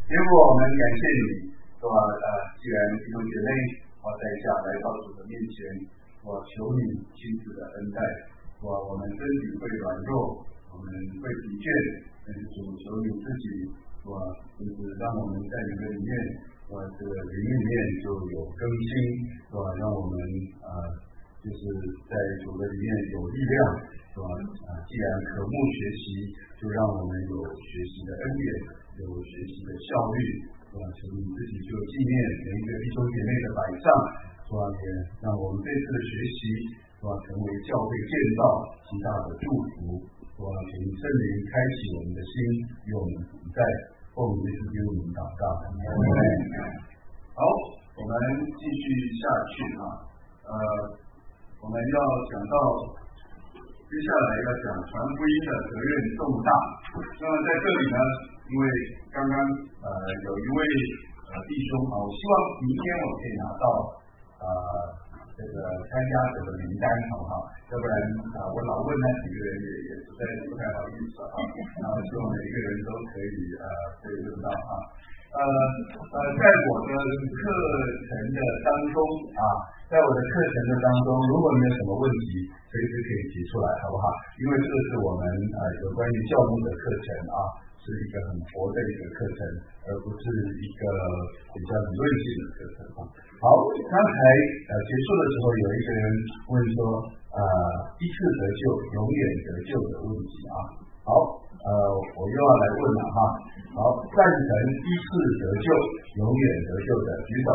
结果我们感谢你，是吧？既然弟兄姐妹在下来到主的面前，我求你亲自的恩待，我们身体会软弱，我们会疲倦，但是主求你自己，就是让我们在你的里面，这个灵里面就有更新，让我们就是在主的里面有力量，既然渴慕学习，就让我们有学习的恩典，有学习的效率，求你自己就纪念每一个弟兄姐妹的摆上，也让我们这次的学习，成为教会建造极大的祝福，请圣灵开启我们的心，与我们同在，奉耶稣基督名祷告。好，我们继续下去我们要讲到接下来要讲传福音的责任重大。那么在这里呢，因为刚刚有一位弟兄我希望明天我可以拿到这个参加者的名单，好不好？要不然我老问那几个人也实在是不太好意思然后希望每一个人都可以问到在我的课程的当中如果你有什么问题，随时可以提出来，好不好？因为这个是我们有关于教牧的课程是一个很活的一个课程，而不是一个比较理论性的课程好，刚才结束的时候，有一个人问说一次得救，永远得救的问题好，我又要来问了好，赞成一次得救，永远得救的举手。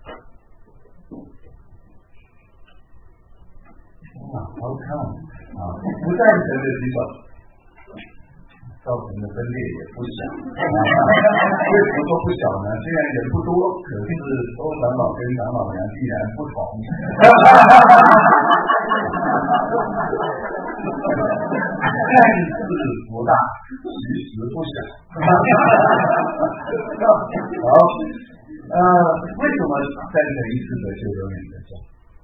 好看不赞成的举手。造成的分裂也不小为什么说不小呢？虽然人不多，可是周长老跟长老娘必然不同看似不大，其实不小好，为什么赞成一次得救，永远得救？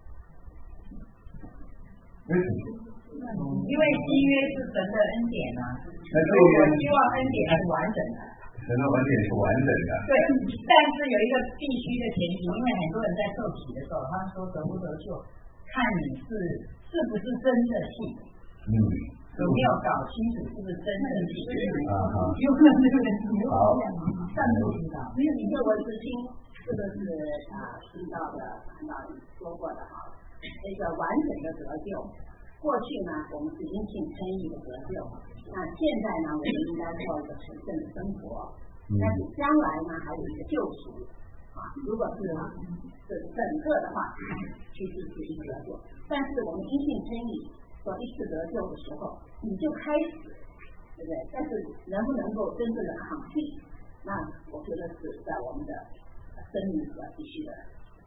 为什么？ 因为新约是神的恩典那这边希望恩典是完整的， 神的恩典是完整的。 对，但是有一个必须的前提，因为很多人在受洗的时候，他们说得不得救，看你是不是真的信，有没有搞清楚是不是真的信有可能这个人没有这样但没有知道，没有你这文字经，这个是听到的谈到你说过的那个完整的得救。过去呢，我们是因信称义的得救，那现在呢，我们应该过一个纯正的生活。但是将来呢，还有一个救赎如果是整个的话，其实是一次得救。但是我们因信称义说一次得救的时候，你就开始，对不对？但是能不能够真正的抗拒，那我觉得是在我们的生命所必须的。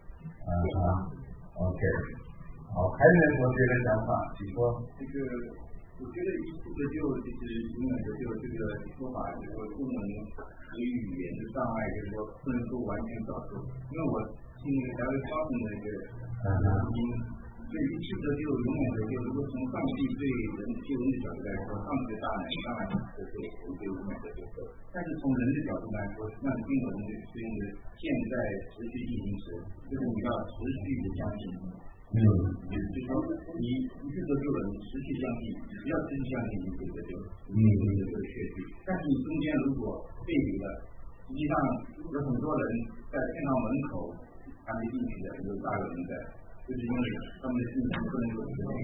OK。好，还有人有别的想法，请说。 我觉得一次得救就是永远得救这个说法，就是说中文和语言的障碍，就是说不能够完全找出。因为我听那个大卫高声的一个音，所以一次得救，永远得救。如果从上帝对人救恩的角度来说，上帝的大能当然是得救，永远得救。但是从人的角度来说，那经文是用的现在持续进行时，就是你要持续的相信。就是说你一次得救了，你持续相信，只要持续相信，你就得救，你就会学习。但是你中间如果背离了，实际上有很多人在天堂门口还没进去的，有大有人在，就是因为他们的信心不能够持续。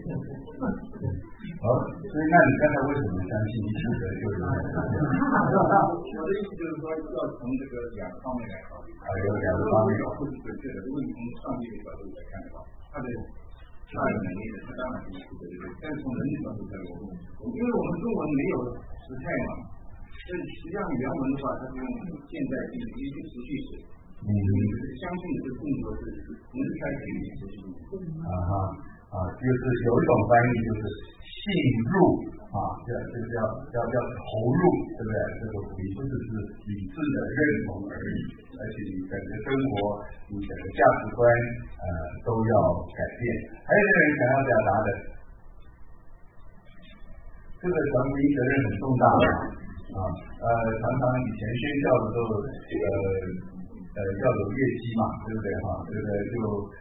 好，所以那你刚才为什么相信一次得救？ 我的意思就是说，要从这个两个方面来考虑。 有两个方面。 不是准确的，如果你从上帝的角度来看的话，他的大有能力的，他当然是一次得救。但是从人的角度来说，因为我们中文没有时态嘛，所以实际上原文的话，它是用现在进行一个持续时。相信的这个动作是能开始持续。 就是有一种翻译就是信入就是要投入，对不对？这个福音不只是理智的认同而已，而且你整个生活、你整个价值观都要改变。还有一个人想要表达的，这个传福音责任很重大常常以前宣教的时候，要有业绩嘛，对不对哈？这个就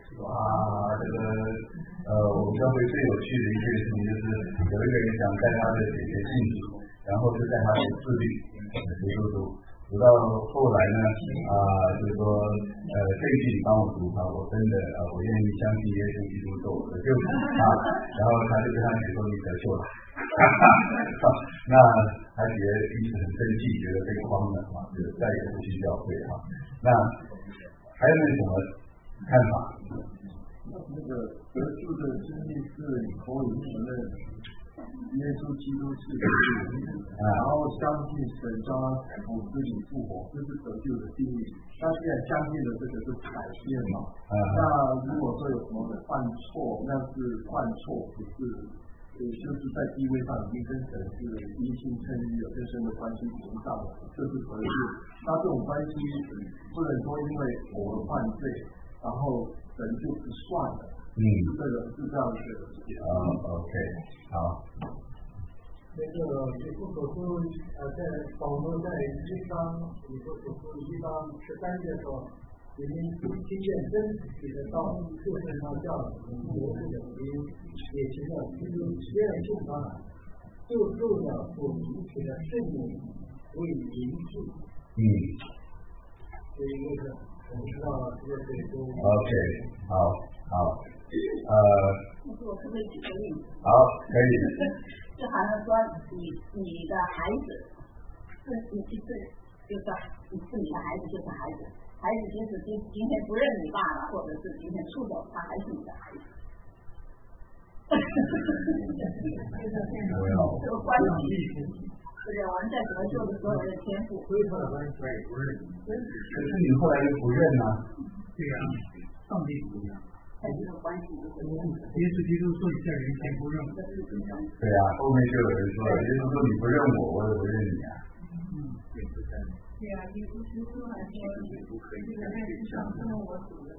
我们教会最有趣的一件事情就是，有一个人想带他的姐姐进组，然后就带他去自律，读到后来呢，就是说这一句你帮我读我真的我愿意相信耶稣基督做我的救主然后他就跟他姐说你得救了。那他姐一直很生气，觉得被诓了就再也不去教会那还有什么看法？ 那个得救的经历是你口里承认耶稣基督是主，然后相信神将他从死里复活，这是得救的定义。那现在相信的这个是改变嘛？那如果说有什么犯错，那是犯错，不是。就是在地位上已经跟神是一心称义了，跟神的关系平上了，这是得救。那这种关系不能说因为我犯罪，然后神就不算了。这个是这样子的。 OK， 好。 那个以弗所书在保罗在1章以弗所书1章13节说，你们听见真理的道，就是他叫你们活着的福音，也知道基督虽然受他就受了所主取的圣灵为灵质。所以那个我们知道这个都 OK， 好。 我可不可以举个例子？ 好，可以。 就好像说你的孩子是你是你的孩子就是孩子，孩子即使今天不认你爸了，或者是今天出走，他还是你的孩子。这个关系，对不对？我们在得救的时候有天赋。 可是你后来又不认啊？ 对呀，上帝不一样。 在这个关系就是耶稣基督说你在人前不认我。 对啊，后面就有人说了，耶稣说你不认我，我也不认你啊。 对啊，耶稣基督还说你不可以在世上认我主的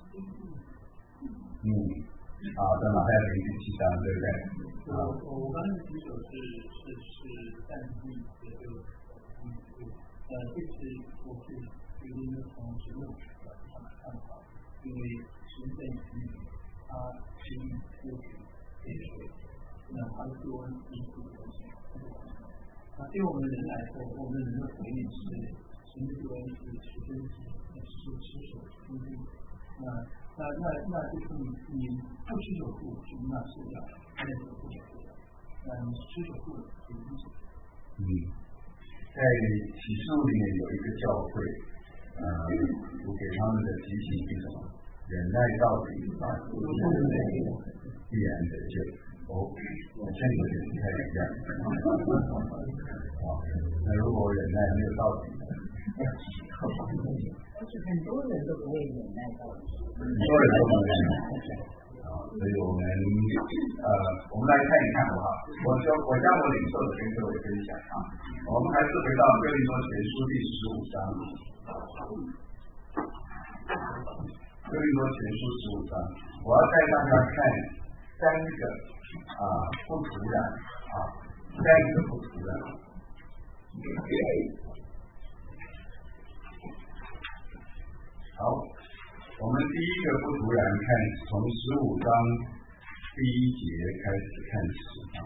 在马太福音7章，对不对？ 我刚才举手是赞同这个这次我是决定从16上来看法，因为神在你他是以过去给谁，那他的救恩是不可行。那对我们人来说，我们人的回应是神的救恩是持真实，是持守出路。那就是你不持守住，那是要那个不守住。你持守住是理解。 在启示录里面有一个教会，我给他们的提醒是什么？忍耐到底，必然得救。我这里有点不太一样。那如果忍耐没有到底呢？ 而且很多人都不会忍耐到底。 很多人都不会忍耐。所以我们来看一看好不好？我将我领受的跟各位分享我们还是回到哥林多前书第15章。哥林多前书15章，我要带大家看3个不突然3个不突然。好，我们第一个不突然看，从15章第1节开始看起。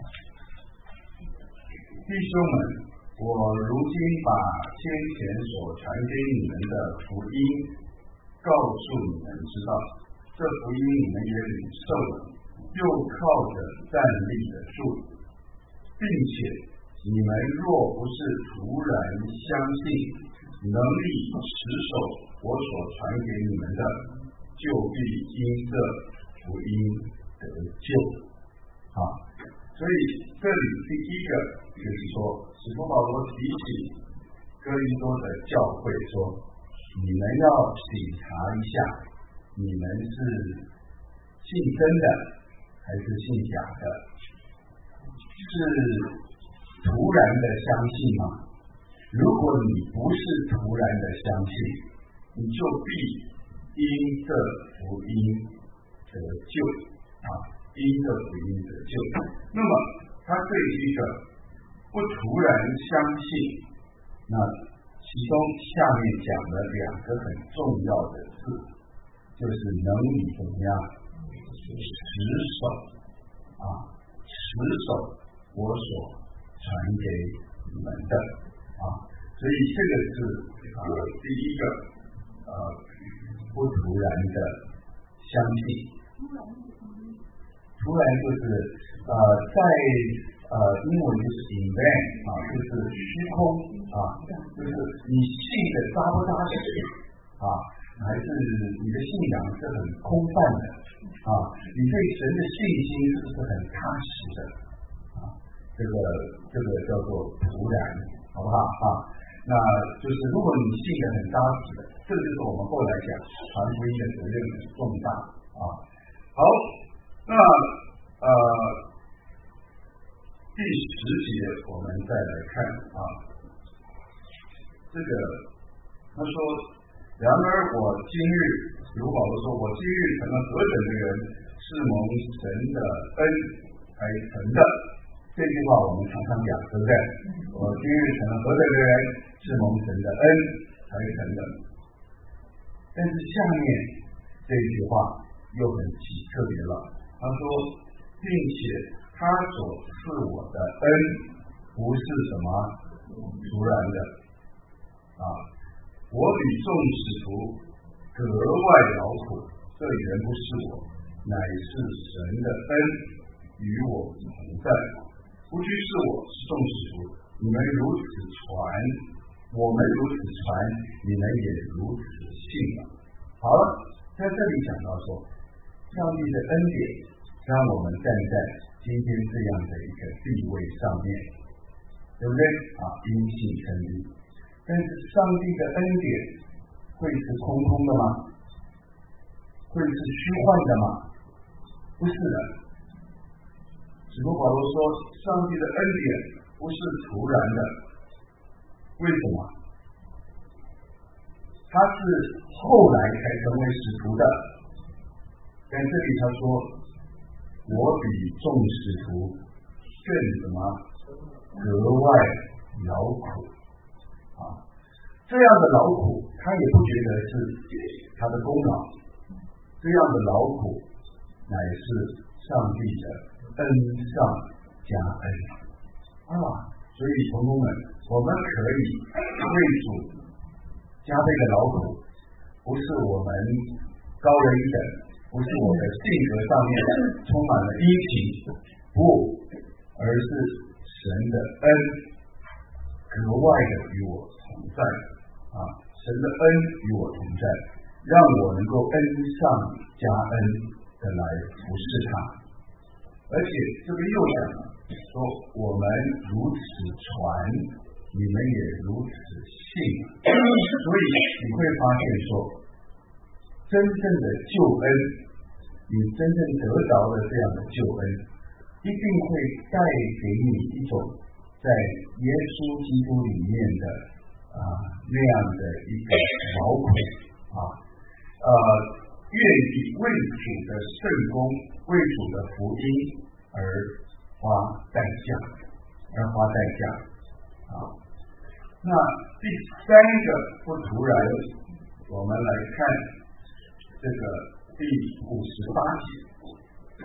弟兄们，我如今把先前所传给你们的福音告诉你们知道，这福音你们也领受了，又靠着站立得住，并且你们若不是突然相信，能力持守我所传给你们的，就必因这福音得救。所以这里第一个就是说，使徒保罗提醒哥林多的教会说，你们要审查一下，你们是信真的还是信假的？是突然的相信吗？如果你不是突然的相信，你就必因这福音得救因这福音得救。那么他这一个不突然相信，那其中下面讲了2个很重要的字，就是能以怎么样持守我所传给你们的所以这个是第一个不突然的相信。突然就是在英文就是 invent 就是虚空就是你信的扎不扎实还是你的信仰是很空泛的你对神的信心是不是很踏实的这个叫做突然，好不好那就是如果你信的很扎实的，这就是我们后来讲传福音的责任很重大好，那第10节我们再来看这个他说，然而我今日，使徒保罗说，我今日成了何等的人，是蒙神的恩才成的。这句话我们常常讲，对不对？我今日成了何等的人，是蒙神的恩才成的。但是下面这句话又很特别了，他说，并且他所赐我的恩不是什么突然的我比众使徒格外劳苦，这原不是我，乃是神的恩与我同在。不拘是我，是众使徒，你们如此传，我们如此传，你们也如此信了。好了，在这里讲到说，上帝的恩典让我们站在今天这样的一个地位上面，对不对因信称义。但是上帝的恩典会是空空的吗？会是虚幻的吗？不是的。使徒保罗说，上帝的恩典不是突然的。为什么？他是后来才成为使徒的。在这里他说，我比众使徒更什么？格外劳苦这样的劳苦，他也不觉得是他的功劳，这样的劳苦乃是上帝的恩上加恩所以同工们，我们可以为主加倍的劳苦，不是我们高人一等，不是我的性格上面充满了殷勤，不，而是神的恩格外的与我同在神的恩与我同在，让我能够恩上加恩的来服侍他。而且这个又讲说，我们如此传，你们也如此信。所以你会发现说，真正的救恩，你真正得着的这样的救恩，一定会带给你一种在耶稣基督里面的那样的一个劳苦愿意为主的圣功，为主的福音而花代价那第3个不突然，我们来看这个第58节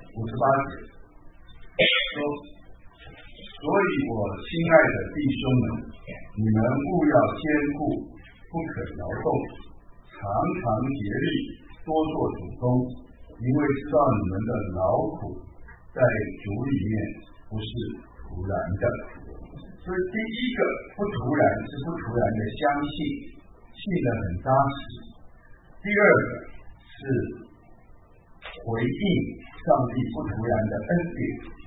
说，所以我亲爱的弟兄们，你们务要坚固，不可摇动，常常竭力，多做主工，因为知道你们的劳苦在主里面不是突然的。所以第一个不突然是不突然的相信，信得很扎实。第二个是回应上帝不突然的恩典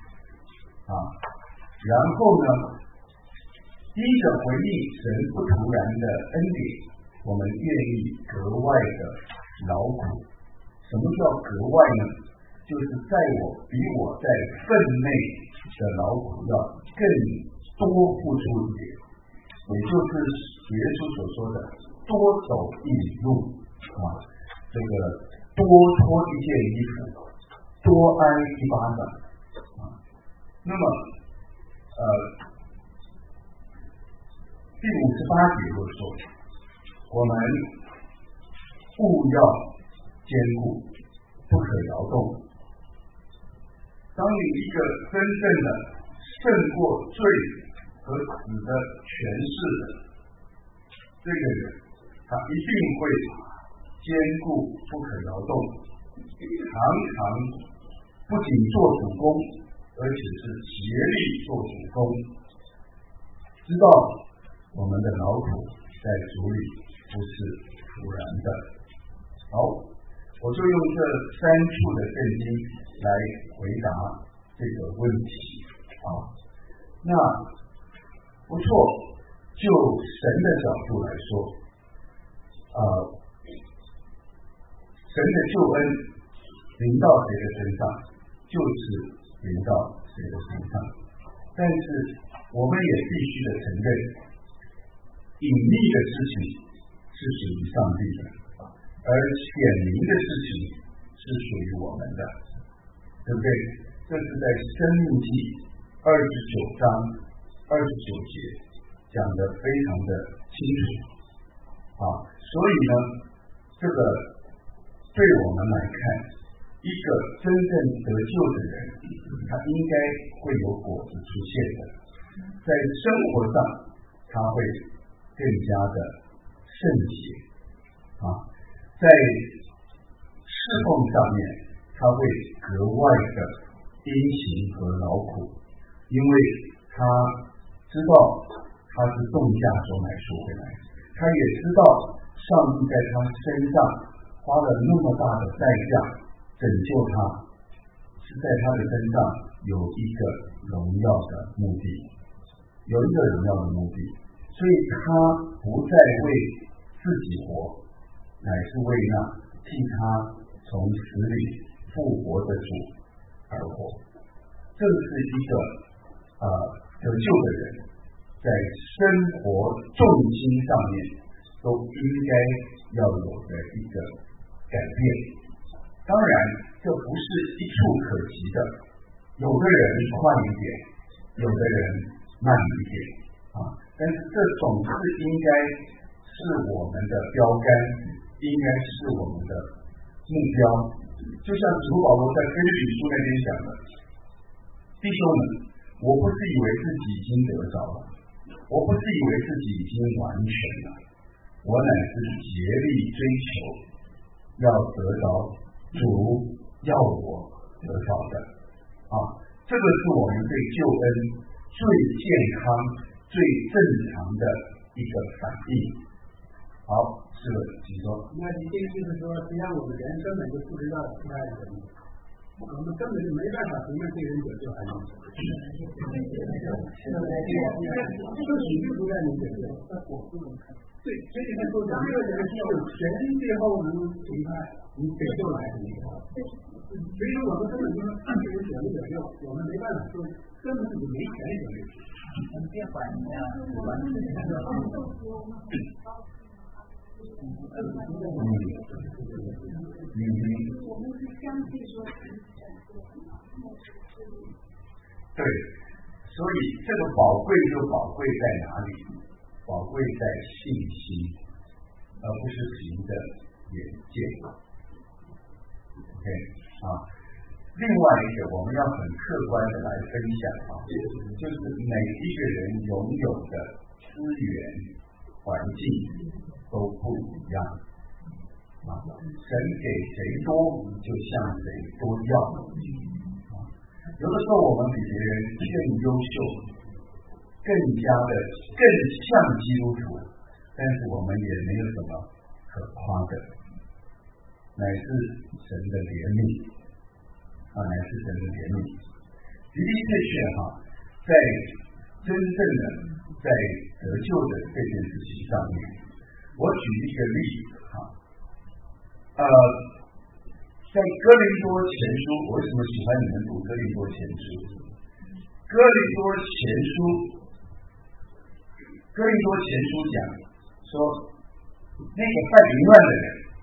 然后呢，第一个回应神不突然的恩典，我们愿意格外的劳苦。什么叫格外呢？就是比我在分内的劳苦要更多付出一点，也就是耶稣所说的多走一里路这个多脱一件衣服，多挨一巴掌那么第58节又说，我们务要坚固，不可摇动。当你一个真正的胜过罪和死的权势的这个人，他一定会坚固不可摇动，常常不仅做主公，而且是竭力做主公，知道我们的劳苦在主里不是徒然的。好，我就用这3处的圣经来回答这个问题啊。那不错，就神的角度来说，神的救恩临到谁的身上，就是临到谁的身上。但是我们也必须的承认，隐秘的事情是属于上帝的，而显明的事情是属于我们的，对不对？这是在申命记29章29节讲得非常的清楚啊。所以呢，这个对我们来看，一个真正得救的人，他应该会有果子出现的，在生活上他会更加的圣洁啊，在侍奉上面他会格外的殷勤和劳苦，因为他知道他是重价所买赎回来，他也知道上帝在他身上花了那么大的代价拯救他，是在他的身上有一个荣耀的目的，有一个荣耀的目的，所以他不再为自己活，乃是为那替他从死里复活的主而活。这是一个得救的人在生活重心上面都应该要有的一个改变。当然这不是一触可及的，有的人快一点，有的人慢一点啊，但是这总是应该是我们的标杆，应该是我们的目标。就像使徒保罗在腓立比书那边讲的，弟兄们，我不是以为自己已经得着了，我不是以为自己已经完全了，我乃是竭力追求要得着主要我得着的啊。这个是我们对救恩最健康最正常的一个反应。好，是的，请说。 那你这个意思说，实际上我们人根本就不知道其他人什么，我们根本就没办法随便对人解救还能。就你就不让你解救，那我不能看。对，所以他说这个人是神最后能评判你解救了还是没有。所以我们根本就是按这个解救解救，我们没办法说，根本就没权利解救。 别管你啊，管自己的。 我们是相信说对，所以这个宝贵就宝贵在哪里？宝贵在信心，而不是凭着眼见。OK 啊，另外一个我们要很客观的来分享啊，就是每一个人拥有的资源环境都不一样啊，神给谁多就向谁多要啊。有的时候我们比别人更优秀，更加的更像基督徒，但是我们也没有什么可夸的，乃是神的怜悯啊，乃是神的怜悯。的的确确哈，在真正的在得救的这件事情上面，我举一个例子哈，在哥林多前书，我为什么喜欢你们读哥林多前书？哥林多前书讲说，那个犯淫乱的人，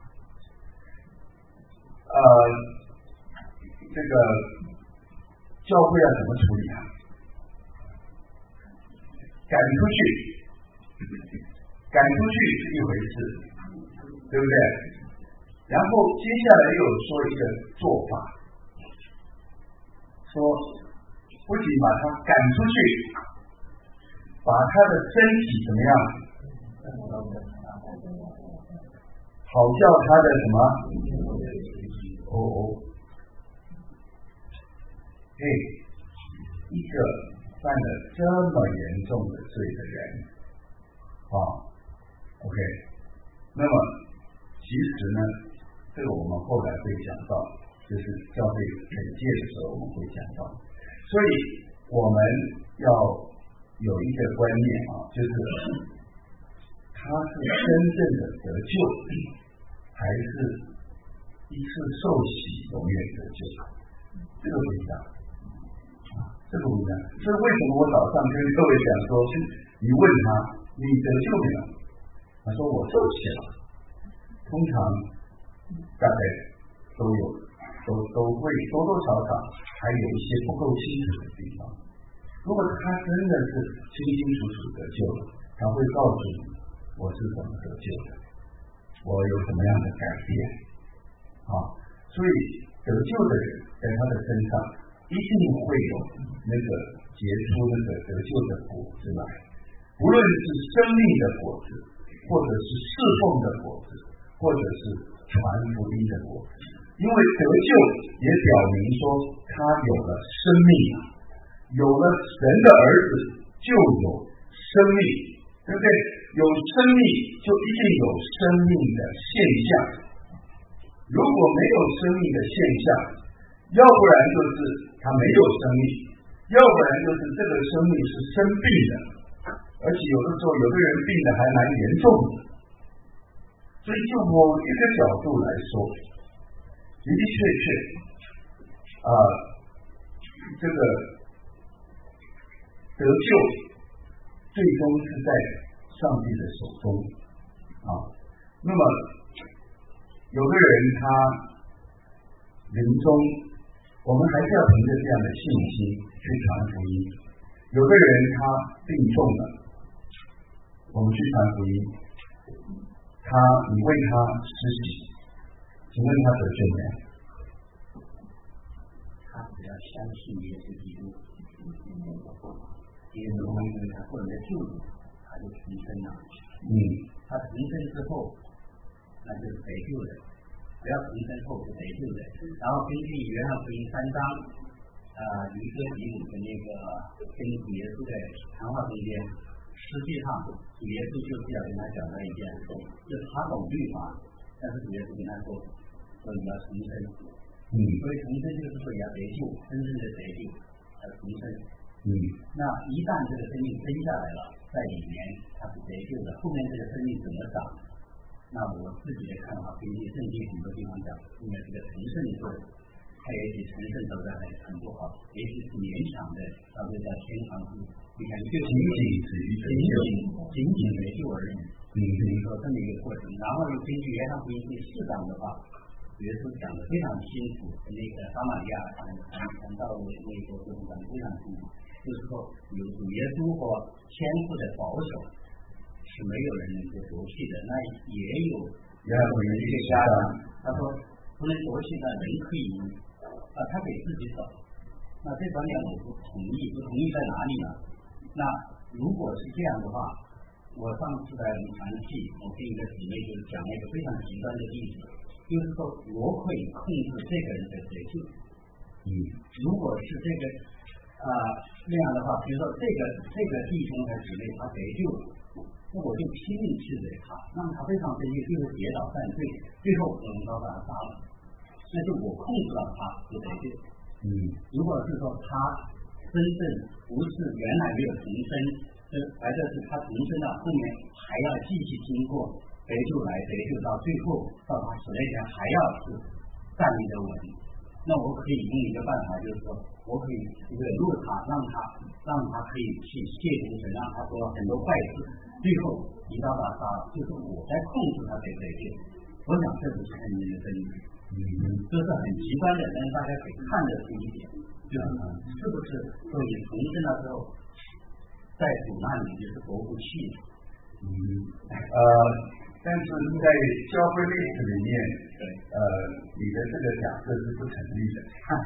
这个教会要怎么处理他？赶出去， 赶出去是一回事，对不对？然后接下来又说一个做法，说不仅把他赶出去，把他的身体怎么样？好叫他的什么？一个犯了这么严重的罪的人，OK， 那么其实呢，这个我们后来会讲到，就是教会惩戒的时候我们会讲到，所以我们要有一个观念就是他是真正的得救，还是一次受洗永远得救，这个不一样，这个不一样。所以为什么我早上跟各位讲说，你问他你得救没有？他说我受洗了。通常大概都会多多少少还有一些不够清楚的地方。如果他真的是清清楚楚得救了，他会告诉你我是怎么得救的，我有什么样的改变所以得救的人在他的身上一定会有那个结出那个得救的果子来，无论是生命的果子，或者是侍奉的果子，或者是传福音的果子。因为得救也表明说他有了生命，有了神的儿子就有生命，对不对？有生命就一定有生命的现象，如果没有生命的现象，要不然就是他没有生命，要不然就是这个生命是生病的，而且有的时候有的人病的还蛮严重的。所以就某一个角度来说，的的确确这个得救最终是在上帝的手中那么有的人他临终，我们还是要凭着这样的信心去传福音。有的人他病重了，我们去传福音，你为他施洗，请问他得救没有？ 他只要相信耶稣基督，耶稣为他个人的救主，他就重生了。他重生之后，那就是得救的。只要重生后是得救的。然后根据约翰福音3章，尼哥底母的那个跟主耶稣的谈话中间，实际上主耶稣就是要跟他讲到一件事，就是他懂律法，但是主耶稣跟他说你要重生。所以重生就是说要得救，真正的得救，要重生。那一旦这个生命生下来了，在里面它是得救的，后面这个生命怎么长？那我自己的看法，根据圣经很多地方讲，因为这个成圣的时候，他也许成圣走的很不好，也许是勉强的，到这叫天堂路。你看，就仅仅得救而已。说这么一个过程，然后又根据约翰福音第4章的话，耶稣讲的非常清楚，那个撒玛利亚谈到那个过程讲的非常清楚，就是说有主耶稣和天父的保守是没有人能够夺去的。那也有约翰福音这个家长他说不能夺去的人可以他给自己走。那这方面我不同意，不同意在哪里呢？那如果是这样的话，我上次在团契，我跟一个姊妹就是讲了一个非常极端的例子，就是说我可以控制这个人的得救。如果是这个那样的话，比如说这个弟兄和姊妹他得救，那我就拼命去惹他，让他非常生气，就是跌倒犯罪，最后我们把他杀了，那就我控制了他就得救。如果是说他真正不是原来没有重生，或者是他重生了，后面还要继续经过得救来得救到最后到他死那天还要是站立的稳，那我可以用一个办法，就是说我可以惹怒他，让他可以去亵渎神，让他做很多坏事，最后一到他杀，就是我在控制他得救。我想这是圣经的真理，这是很极端的，但是大家可以看得出一点，就是是不是说你重生了之后，在主那里就是夺不去， 但是在教会历史里面，你的这个假设是不成立的。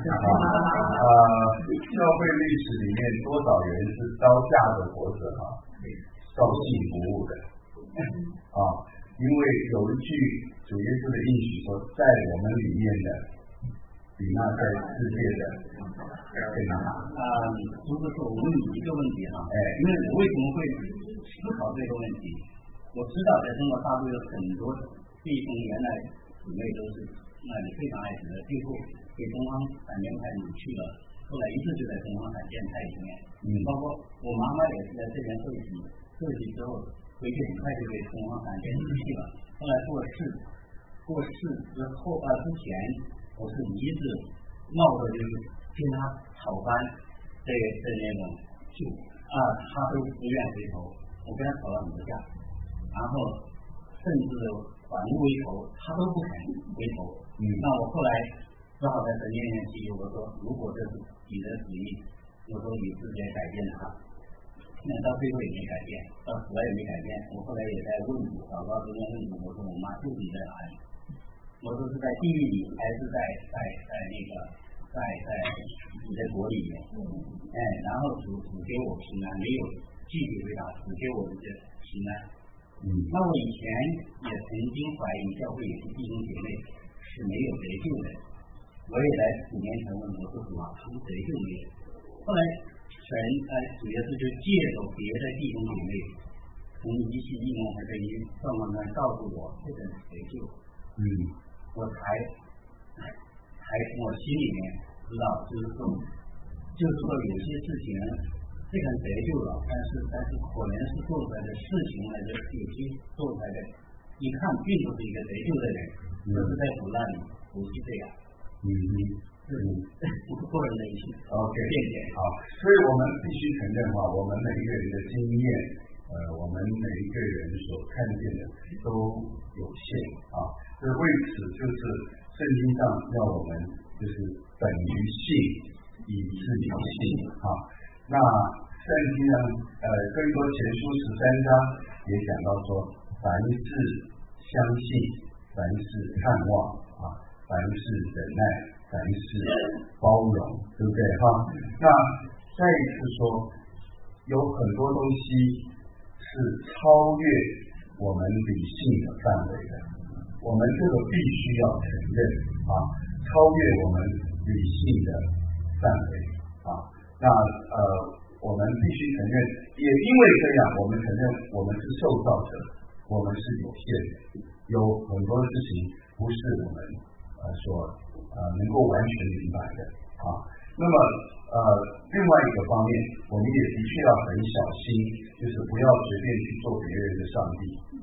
教会历史里面多少人是招架的活着照信服务的因为有一句主耶稣的应许说，在我们里面的比那在世界的更好。 如果说我问你一个问题因为我为什么会思考这个问题？我知道在中国大陆有很多弟兄原来姊妹都是那里非常爱神的，最后被东方闪电派掳去了，后来一直就在东方闪电派里面。包括我妈妈也是在这边受洗之后，回去很快就被东方闪电掳去了。后来过世之后之前，我是一直冒着就是听他吵翻这那种他都不愿回头，我跟他吵了很多架。然后甚至反目为仇，他都不肯回头。那我后来只好在神面前祈求，我说如果这是你的旨意，我说你直接改变他。那到最后也没改变，到死了也没改变。我后来也在问祷告中间问你，我说我妈究竟在哪里？我说是在地狱里，还是在那个在你的国里面？然后主给我平安，没有具体回答，只给我一个平安。那我以前也曾经怀疑教会有些弟兄姐妹是没有得救的，我也在5年前问我说主他们得救没有？后来主耶稣就借着别的弟兄姐妹从一系应用和这一状况上告诉我这个得救。我才从我心里面知道，就是说有些事情这个人得救了，但是可能是做出来的事情呢，有些做出来的一看并不是一个得救的人，就是在苦难里不是这样。个人的一些见解。 好，所以我们必须承认我们每一个人的经验，我们每一个人所看见的都有限所以为此就是圣经上要我们就是本于信，以至于信那圣经呢，更多前书13章也讲到说，凡事相信，凡事盼望凡事忍耐，凡事包容，对不对那再一次说，有很多东西是超越我们理性的范围的，我们这个必须要承认超越我们理性的范围我们必须承认，也因为这样，我们承认我们是受造者，我们是有限的，有很多事情不是我们所能够完全明白的那么另外一个方面，我们也的确要很小心，就是不要随便去做别人的上帝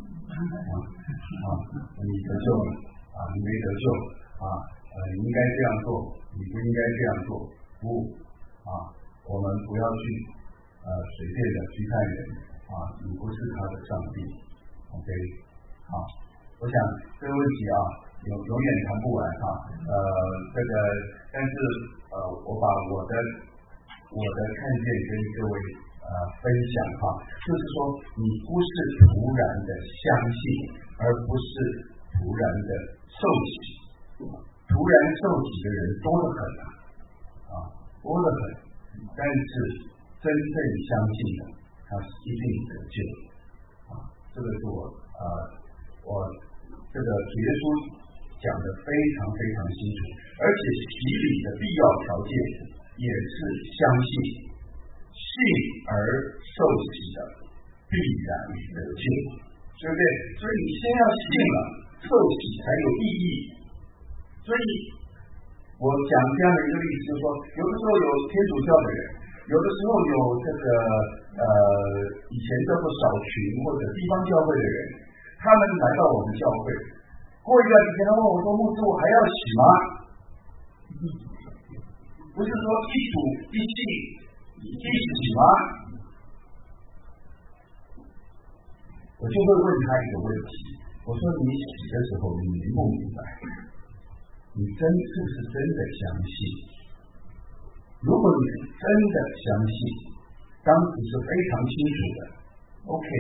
你得救了你没得救你应该这样做，你不应该这样做，我们不要去随便的去看人你不是他的上帝OK 我想这个问题永远谈不完这个但是我把我的看见跟各位分享就是说你不是突然的相信，而不是突然的受洗，突然受洗的人多得很多得很，但是真正相信的他是一定得救这个是我这个主耶稣讲的非常非常清楚，而且洗礼的必要条件也是相信，信而受洗的必然得救，对不对？所以你先要信了，受洗才有意义。所以我讲这样的一个例子，就是说有的时候有天主教的人，有的时候有这个以前叫做小群或者地方教会的人，他们来到我们教会，过一段时间他问我说，牧师我还要洗吗？不是说一主一信一洗吗？我就会问他一个问题，我说你洗的时候你明不明白？你是不是真的相信？如果你是真的相信，当时是非常清楚的 OK，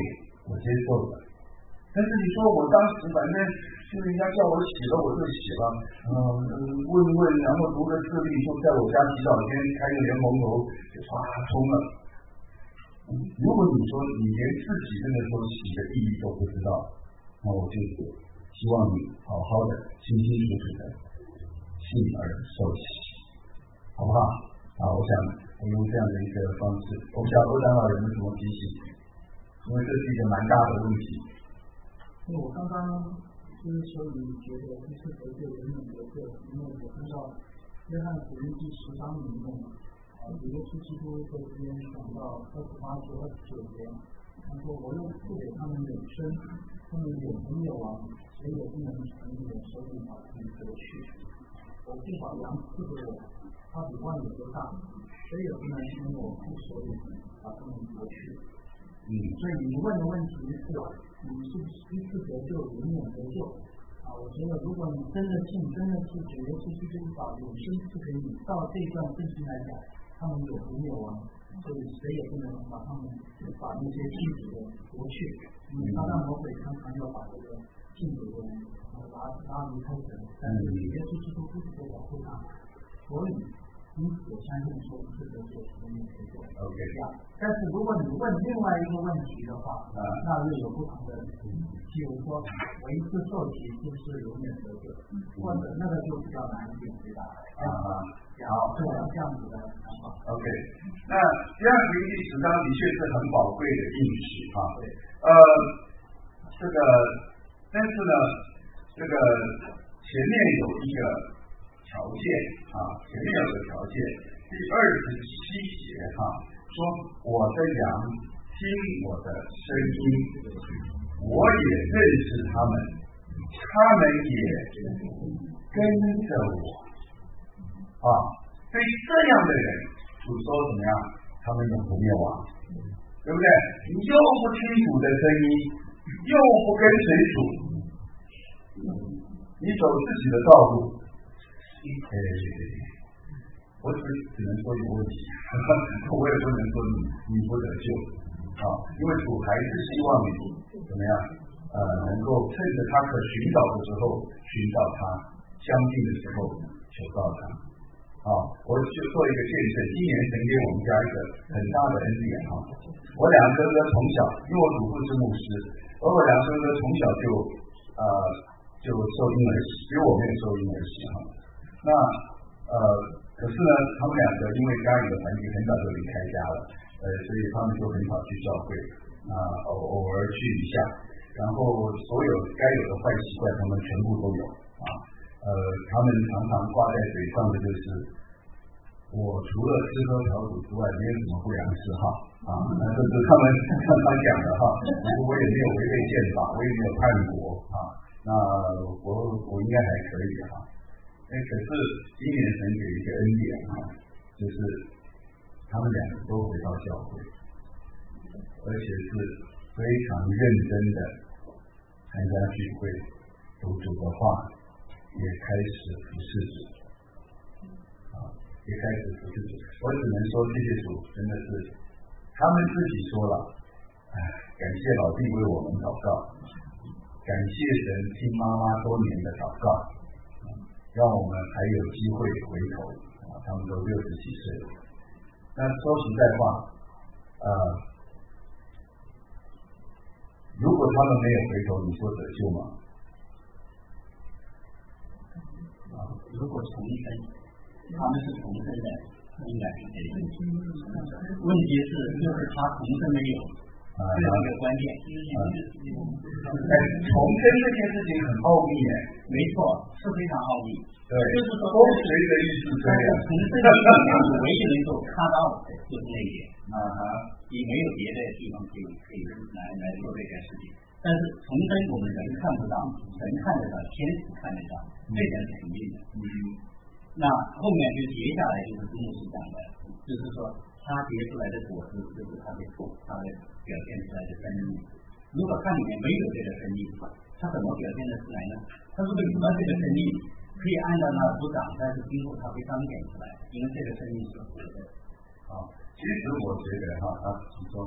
我接受的。但是你说我当时反正就人家叫我洗了我就洗了，问，然后读个自律就在我家洗澡间开个莲蓬头就唰冲了。如果你说你连自己那个时候洗的意义都不知道，那我就希望你好好的清清楚楚的信而受洗，好不好？我想我用这样的一个方式，我不晓得长老有没有什么提醒，因为这是一个蛮大的问题。 因为我刚刚之所以觉得一次得救永远得救，因为我看到约翰福音第10章里面，耶稣基督在这边讲到28节29节，他说我又赐给他们永生，他们永不灭亡，谁也不能从你的手里把他们夺去。我既把羊赐给我，他比万有都大，谁也不能从我父手里把他们夺去。所以你问的问题是，你是不是一次得救永远得救？我觉得如果你真的信，真的是主耶稣基督把永生赐给你，到这段圣经来讲，他们永不灭亡，所以谁也不能把他们把那些信主的夺去，因为撒旦魔鬼常常要把这个信主的人拉离开神，但是耶稣基督不是在保护他，所以因此我相信说这个就是永远得救。 OK。 但是如果你问另外一个问题的话，那又有不同的，比如说我一次受洗是不是永远得救，或者那个就比较难一点回答。好，这样子的想法。 OK， 那约翰福音第10章的确是很宝贵的应许啊。但是呢，这个前面有一个条件前面有个条件，第27节说我的羊听我的声音，我也认识他们，他们也跟着我对这样的人，主说怎么样？他们永不灭亡，对不对？你又不听主的声音，又不跟随主，你走自己的道路，我只能说有问题，我也不能说你不得救因为主还是希望你怎么样能够趁着他可寻找的时候寻找他，相近的时候求到他我就做一个见证，今年神给我们家一个很大的恩典我两个哥哥从小，因为我祖父是牧师，我两个哥哥从小就受婴儿洗，只有我没有受婴儿洗那可是呢，他们两个因为家里的环境很早就离开家了，所以他们就很少去教会偶尔去一下，然后所有该有的坏习惯他们全部都有他们常常挂在嘴上的就是我除了吃喝嫖赌之外没有什么不良嗜好那这是他们常常讲的我也没有违背宪法，我也没有叛国那我应该还可以可是今年神给一个恩典就是他们两个都回到教会，而且是非常认真的参加聚会，读主的话，也开始服侍主也开始服侍主。我只能说谢谢主，真的是他们自己说了感谢老弟为我们祷告，感谢神听妈妈多年的祷告，让我们还有机会回头他们都60几岁了。那说实在话如果他们没有回头，你说得救吗？ 如果重生，他们是重生的，应该是这个问题是就是他重生没有这是一个关键重生这件事情很奥秘没错，是非常奥秘。 对， 就是说风水的意思这样重生的唯一能够看到的就是那一点也没有别的地方可以来做这件事情。但是重生我们人看不到，神看得到，天使看得到，这点是肯定的那后面就接下来就是牧师讲的，就是说他结出来的果子就是他的表现出来的生命。如果他里面没有这个生命，他怎么表现得出来呢？他如果有了这个生命，可以按照那不长，但是今后他会彰显出来，因为这个生命是活的其实我觉得他其中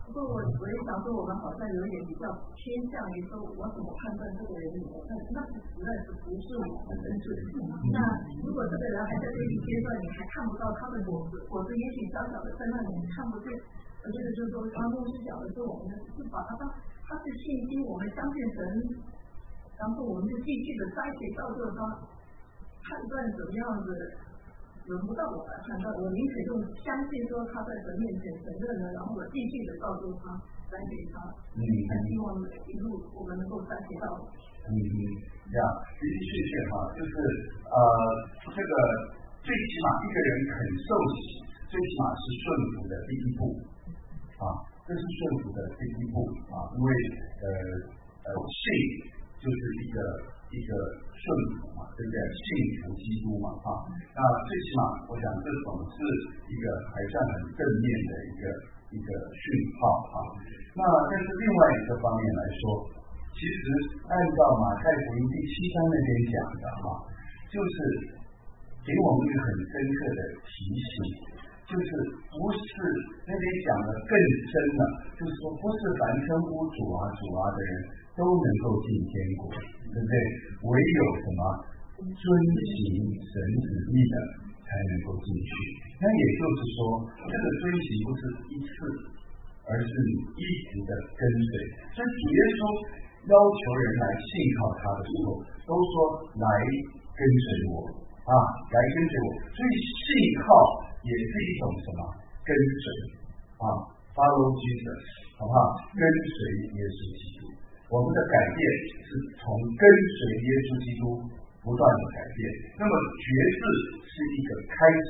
不过我也想说，我们好像有点比较偏向于说，我怎么判断这个人那实在是不是我们的准。那如果这个人还在这一阶段，你还看不到他的果子也许小小的在那里看不见。我觉得就是说，刚牧师讲的是我们是把他是信心，我们相信神，然后我们就继续的栽培造就他，判断怎么样子。轮不到我来判断，我宁可用相信说他在神面前承认了，然后我继续的告诉他，栽培他，希望一路我们能够栽培到。 这样的确哈，就是这个最起码一个人肯受洗，最起码是顺服的第一步这是顺服的第一步因为信就是一个顺服嘛，对不对？信服基督嘛那最起码我想这种是一个还算很正面的一个讯号那但是另外一个方面来说，其实按照马太福音第7章那边讲的就是给我们一个很深刻的提醒，就是不是那边讲的更深了，就是说不是凡称呼主的人都能够进天国，对不对？唯有什么遵行神旨意的才能够进去。那也就是说，这个遵行不是一次，而是你一直的跟随。所以主耶稣要求人来信靠他的时候，都说来跟随我来跟随我。所以信靠也是一种什么跟随follow Jesus， 好不好？跟随耶稣基督。我们的改变是从跟随耶稣基督不断的改变，那么决志是一个开始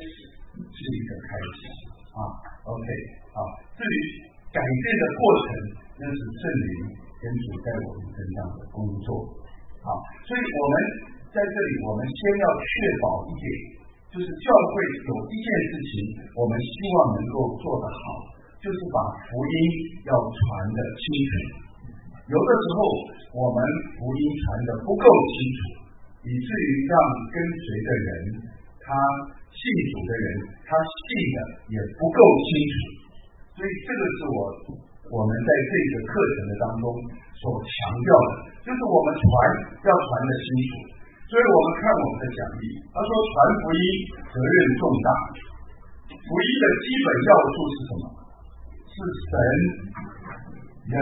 OK 至于改变的过程，那是圣灵跟主在我们身上的工作所以我们在这里我们先要确保一点，就是教会有一件事情我们希望能够做得好，就是把福音要传得清楚。有的时候我们福音传得不够清楚，以至于让跟随的人，他信主的人，他信的也不够清楚。所以这个是我们在这个课程的当中所强调的，就是我们要传得清楚。所以我们看我们的讲义，他说传福音责任重大，福音的基本要素是什么？是神人。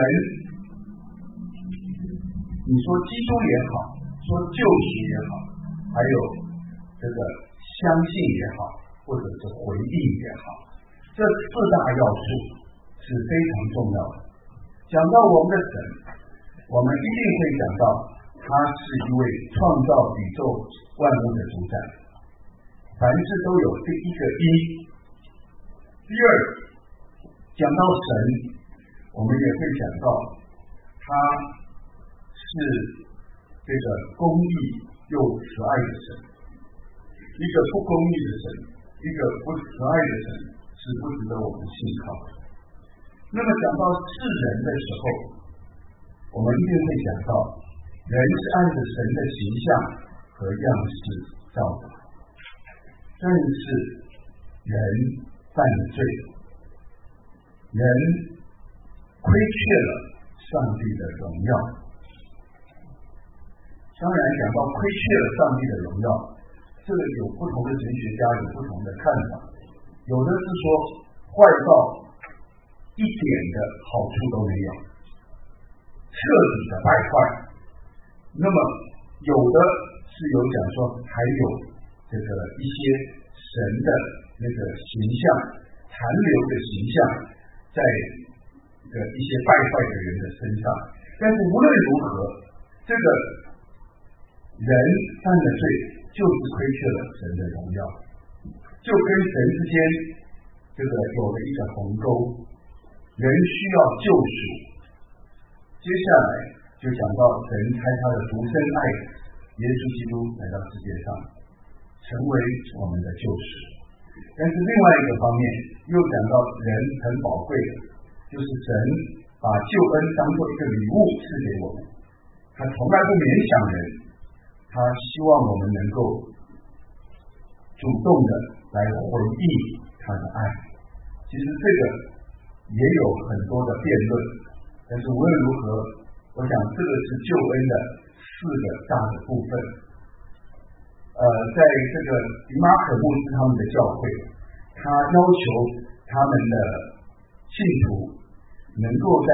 你说基督也好，说救赎也好，还有这个相信也好，或者是回应也好，这4大要素是非常重要的。讲到我们的神，我们一定会讲到他是一位创造宇宙万物的主宰，凡事都有第一个因。第二，讲到神，我们也会讲到他是这个公义又慈爱的神。一个不公义的神，一个不慈爱的神，是不值得我们信靠的。那么讲到世人的时候，我们一定会讲到人是按着神的形象和样式造的，正是人犯了罪，人亏缺了上帝的荣耀。当然讲到亏缺了上帝的荣耀，这个有不同的神学家有不同的看法，有的是说坏到一点的好处都没有，彻底的败坏。那么有的是有讲说还有这个一些神的那个形象残留的形象在一些败坏的人的身上。但是无论如何，这个人犯了罪就是亏缺了神的荣耀，就跟神之间这个有了一个鸿沟，人需要救赎。接下来就讲到神差他的独生爱耶稣基督来到世界上，成为我们的救赎。但是另外一个方面又讲到人很宝贵的，就是神把救恩当作一个礼物赐给我们，他从来不勉强人，他希望我们能够主动的来回应他的爱。其实这个也有很多的辩论，但是无论如何，我想这个是救恩的4个大的部分。在这个迪马可牧师他们的教会，他要求他们的信徒能够在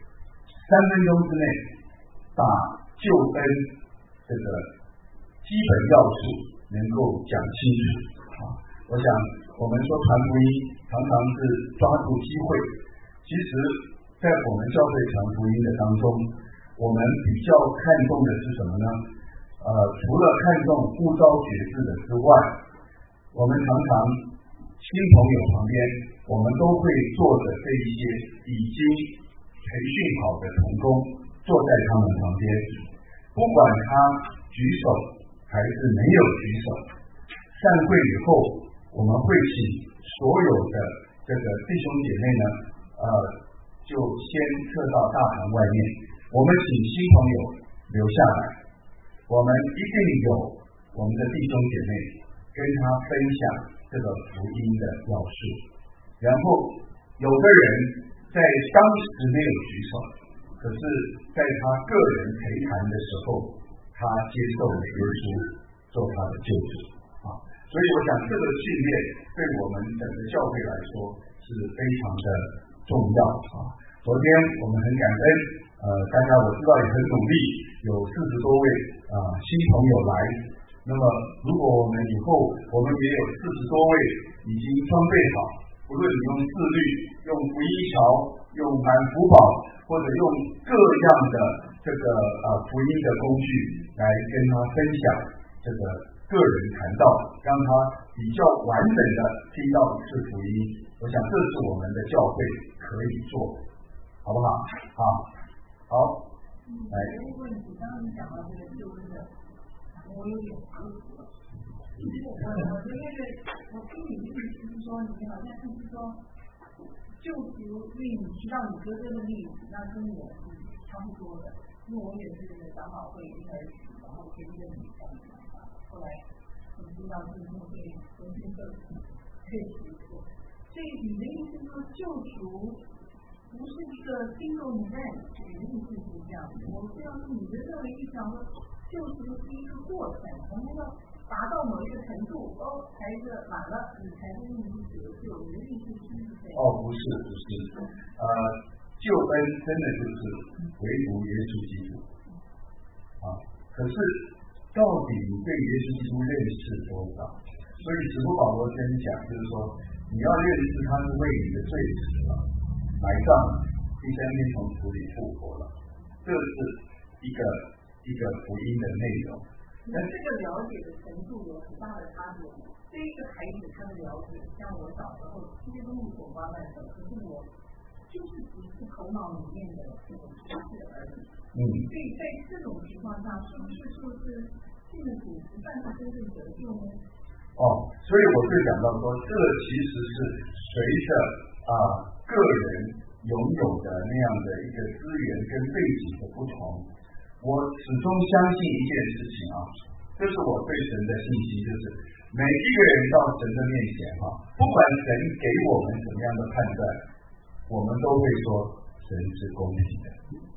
3分钟之内把救恩这个基本要素能够讲清楚。我想我们说传福音常常是抓住机会，其实在我们教会传福音的当中，我们比较看重的是什么呢？除了看重呼召决志的之外，我们常常新朋友旁边，我们都会坐着这一些已经培训好的同工，坐在他们旁边，不管他举手还是没有举手。散会以后，我们会请所有的这个弟兄姐妹呢，就先撤到大堂外面，我们请新朋友留下来，我们一定有我们的弟兄姐妹跟他分享这个福音的要素。然后有的人在当时没有举手，可是在他个人陪谈的时候，他接受了耶稣做他的救主。所以我想这个训练对我们整个教会来说是非常的重要。昨天我们很感恩，大家我知道也很努力，有40多位新朋友来。那么如果我们以后我们也有40多位已经装备好，不论你用自律、用福音桥、用满福宝，或者用各样的这个福音的工具来跟他分享这个个人谈道，让他比较完整的听到一次福音。我想这是我们的教会可以做的，好不好？好，来。 问题，刚刚你讲到这个救恩的，我有点不服。我觉得我听你的意思是说，你好像是说救赎，因为你提到你哥哥的例子，那跟我是差不多的，因为我也是长老会婴儿局，然后跟着你这样子。后来我们知道是会重新的可以去做，所以你的意思是说救赎不是一个 single event， 你的意思是这样子。我是要是你的认为一条救赎是一个过程，我们要达到某一个程度，才是满了，你才是你得救。你的意思是这样？ 不是，救恩真的就是唯独耶稣基督可是到底你对耶稣基督认识多少？所以使徒保罗跟讲，就是说你要认识他是为你的罪死了，埋葬，第3天从死里复活了，这是一个福音的内容。 那这个了解的程度有很大的差别。对一个孩子他的了解，像我小时候这些东西所发展的，可是我就是只是头脑里面的这种知识而已。所以在这种情况下，是不是信的主不算是真正得救呢？ 所以我就讲到说，这其实是随着个人拥有的那样的一个资源跟背景的不同，我始终相信一件事情这是我对神的信心，就是每一个人到神的面前不管神给我们什么样的判断，我们都会说神是公平的。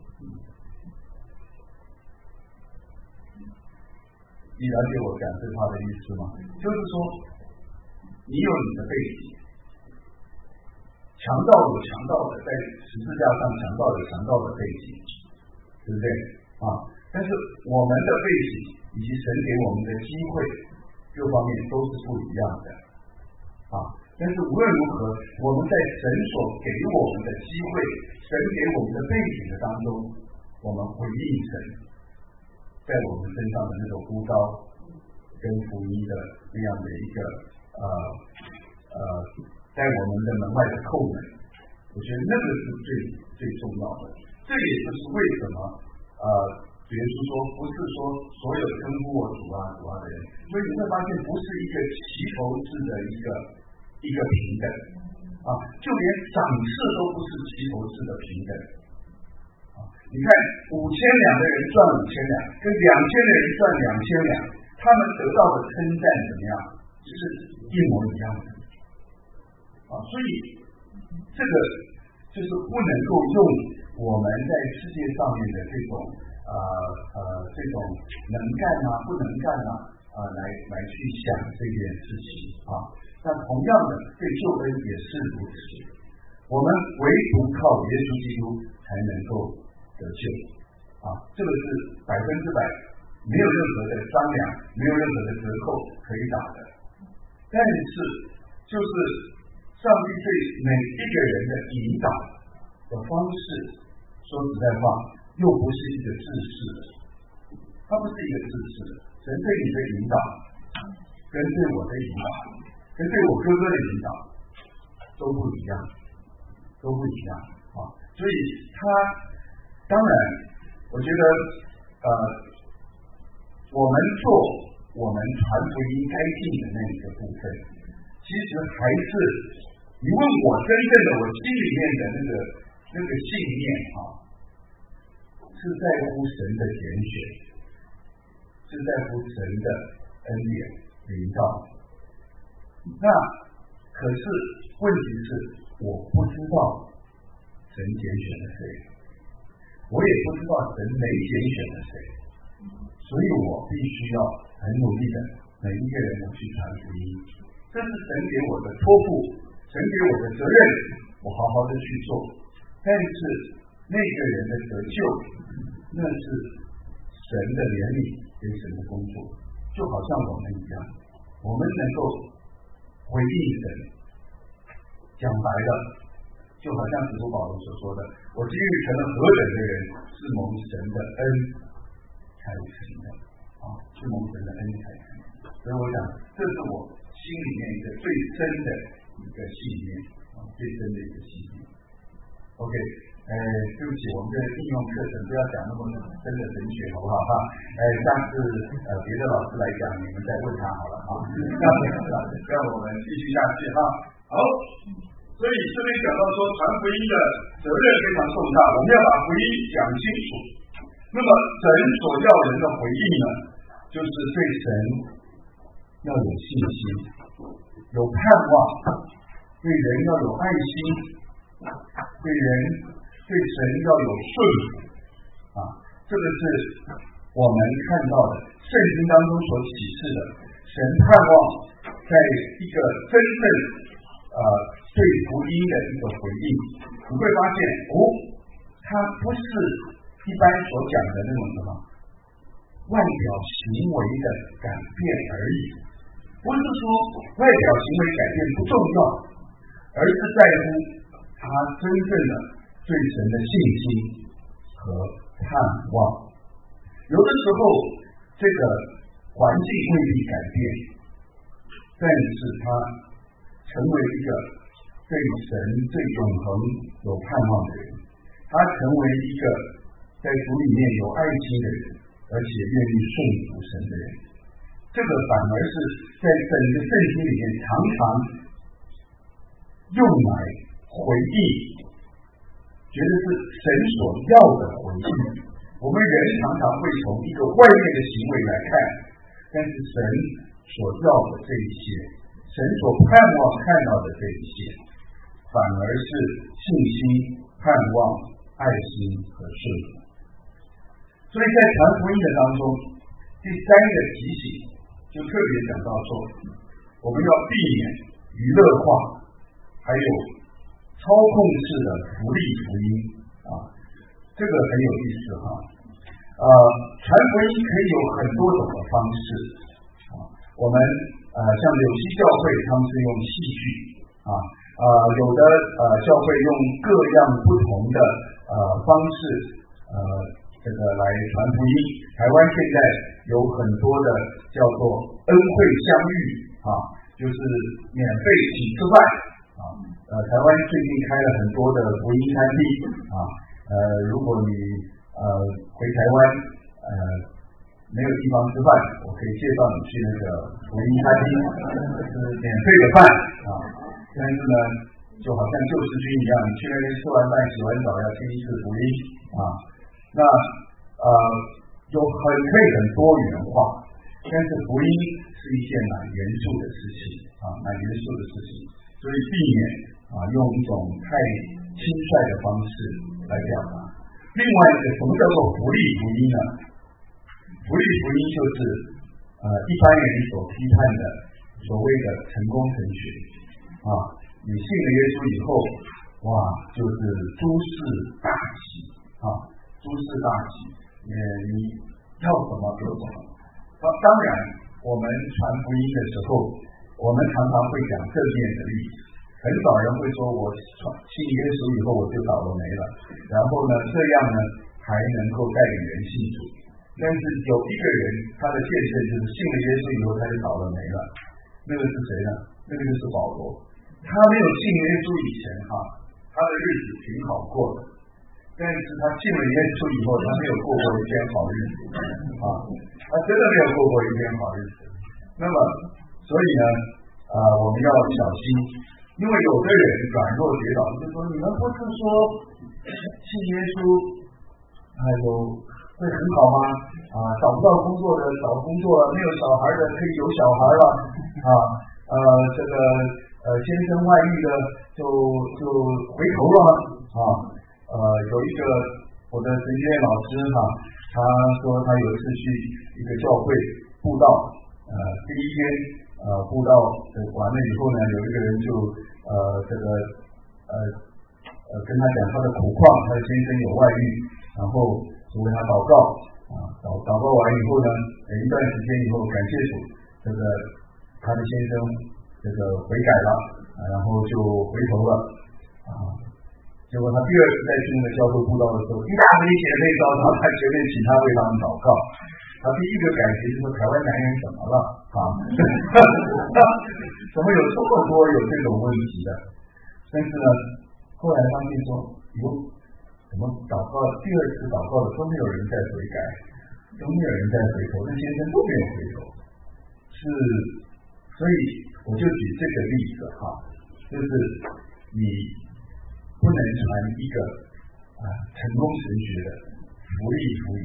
你了解我讲这话的意思吗？就是说你有你的背景，强盗有强盗的在十字架上强盗有强盗的背景，对不对但是我们的背景以及神给我们的机会各方面都是不一样的但是无论如何，我们在神所给我们的机会，神给我们的背景的当中，我们回应神在我们身上的那种呼召跟福音的那样的一个在我们的门外的叩门，我觉得那个是最重要的。这也就是为什么耶稣说不是说所有称呼我主啊的人，所以你会发现不是一个齐头式的一个平等就连赏赐都不是齐头式的平等你看5000两的人赚5000两，跟2000的人赚2000两，他们得到的称赞怎么样？就是一模一样的所以这个就是不能够用我们在世界上面的这种能干啊不能干啊来去想这件事情啊。那同样的对救恩也是如此，我们唯独靠耶稣基督才能够得救啊，这个是100%没有任何的商量，没有任何的折扣可以打的。但是就是上帝对每一个人的引导的方式，说实在话又不是一个制式的，它不是一个制式的。神对你的引导跟对我的引导跟对我哥哥的引导都不一样啊。所以他当然我觉得我们做我们传福音该尽的那一个部分，其实还是你问我真正的我心里面的那个信念啊，是在乎神的拣选，是在乎神的恩典领导。那可是问题是我不知道神拣选了谁，我也不知道神没拣选了谁，所以我必须要很努力的每一个人去传福音，这是神给我的托付，神给我的责任，我好好的去做。但是那个人的得救，那是神的怜悯跟神的工作，就好像我们一样，我们能够回应神。讲白了，就好像使徒保罗所说的，我今日成了何等的人，是蒙神的恩才成的啊，是蒙神的恩才成的。所以我想，这是我心里面一个最深的一个信念啊，最深的一个信念。OK， 对不起，我们的应用课程不要讲那么深的神学，好不好哈？下次别的老师来讲，你们再问他好了啊。让我们继续下去哈。好，所以这边讲到说传福音的责任非常重大，我们要把福音讲清楚。那么神所要人的回应呢，就是对神要有信心，有盼望，对人要有爱心，对神要有顺服啊，这个是我们看到的圣经当中所启示的神盼望在一个真正对福音的一个回应。你会发现它不是一般所讲的那种什么外表行为的改变而已，不是说外表行为改变不重要，而是在乎他真正的对神的信心和盼望。有的时候这个环境未必改变，但是他成为一个对神对永恒有盼望的人，他成为一个在主里面有爱心的人，而且愿意顺服神的人。这个反而是在整个圣经里面常常用来回应，觉得是神所要的回应。我们人常常会从一个外面的行为来看，但是神所要的这一些，神所盼望看到的这一些，反而是信心、盼望、爱心和顺服。所以在传福音的当中，第三个提醒就特别讲到说，我们要避免娱乐化，还有操控式的福利福音啊，这个很有意思哈。传福音可以有很多种的方式啊。我们像柳溪教会，他们是用戏剧啊，有的教会用各样不同的方式这个来传福音。台湾现在有很多的叫做恩惠相遇啊，就是免费请吃饭啊。台湾最近开了很多的福音餐厅啊。如果你回台湾没有地方吃饭，我可以介绍你去那个福音餐厅，是免费的饭啊。但是呢，就好像救世军一样，你去那边吃完饭洗完澡要听一次福音啊。那可以很多元化，但是福音是一件蛮严肃的事情啊，蛮严肃的事情，所以避免用一种太轻率的方式来表达。另外一个，什么叫做福利福音呢？福利福音就是一般人所批判的所谓的成功神学啊，你信了耶稣以后，哇，就是诸事大喜啊，诸事大喜，你要什么有什么。当然，我们传福音的时候，我们常常会讲正面的例子，很少人会说我信耶稣以后我就倒了霉了，然后呢，这样呢还能够带领人信主。但是有一个人，他的见证就是信了耶稣以后他就倒了霉了，那个是谁呢？那个就是保罗。他没有信耶稣以前他的日子挺好过的，但是他信了耶稣以后，他没有过一天好日子他真的没有过一天好日子。那么，所以呢，我们要小心，因为有的人软弱跌倒，就说你们不是说信耶稣会很好吗？找不到工作的找工作了，没有小孩的可以有小孩了这个先生外遇的就回头了有一个我的神学院老师他说他有一次去一个教会布道，第一天布道完了以后呢，有一个人就跟他讲他的苦况，他的先生有外遇，然后就为他祷告祷告完以后呢，一段时间以后感谢主，他的先生悔改了然后就回头了结果他第二次再去那个教会布道的时候，一大堆姐妹找他前面请他为他们祷告。他第一个感觉就是台湾男人怎么了怎么有这么多有这种问题的？但是呢，后来发现说，怎么祷告第二次祷告的都没有人在悔改，都没有人在回头，那先生都没有回头，所以我就举这个例子就是你不能传一个成功神学的福利福音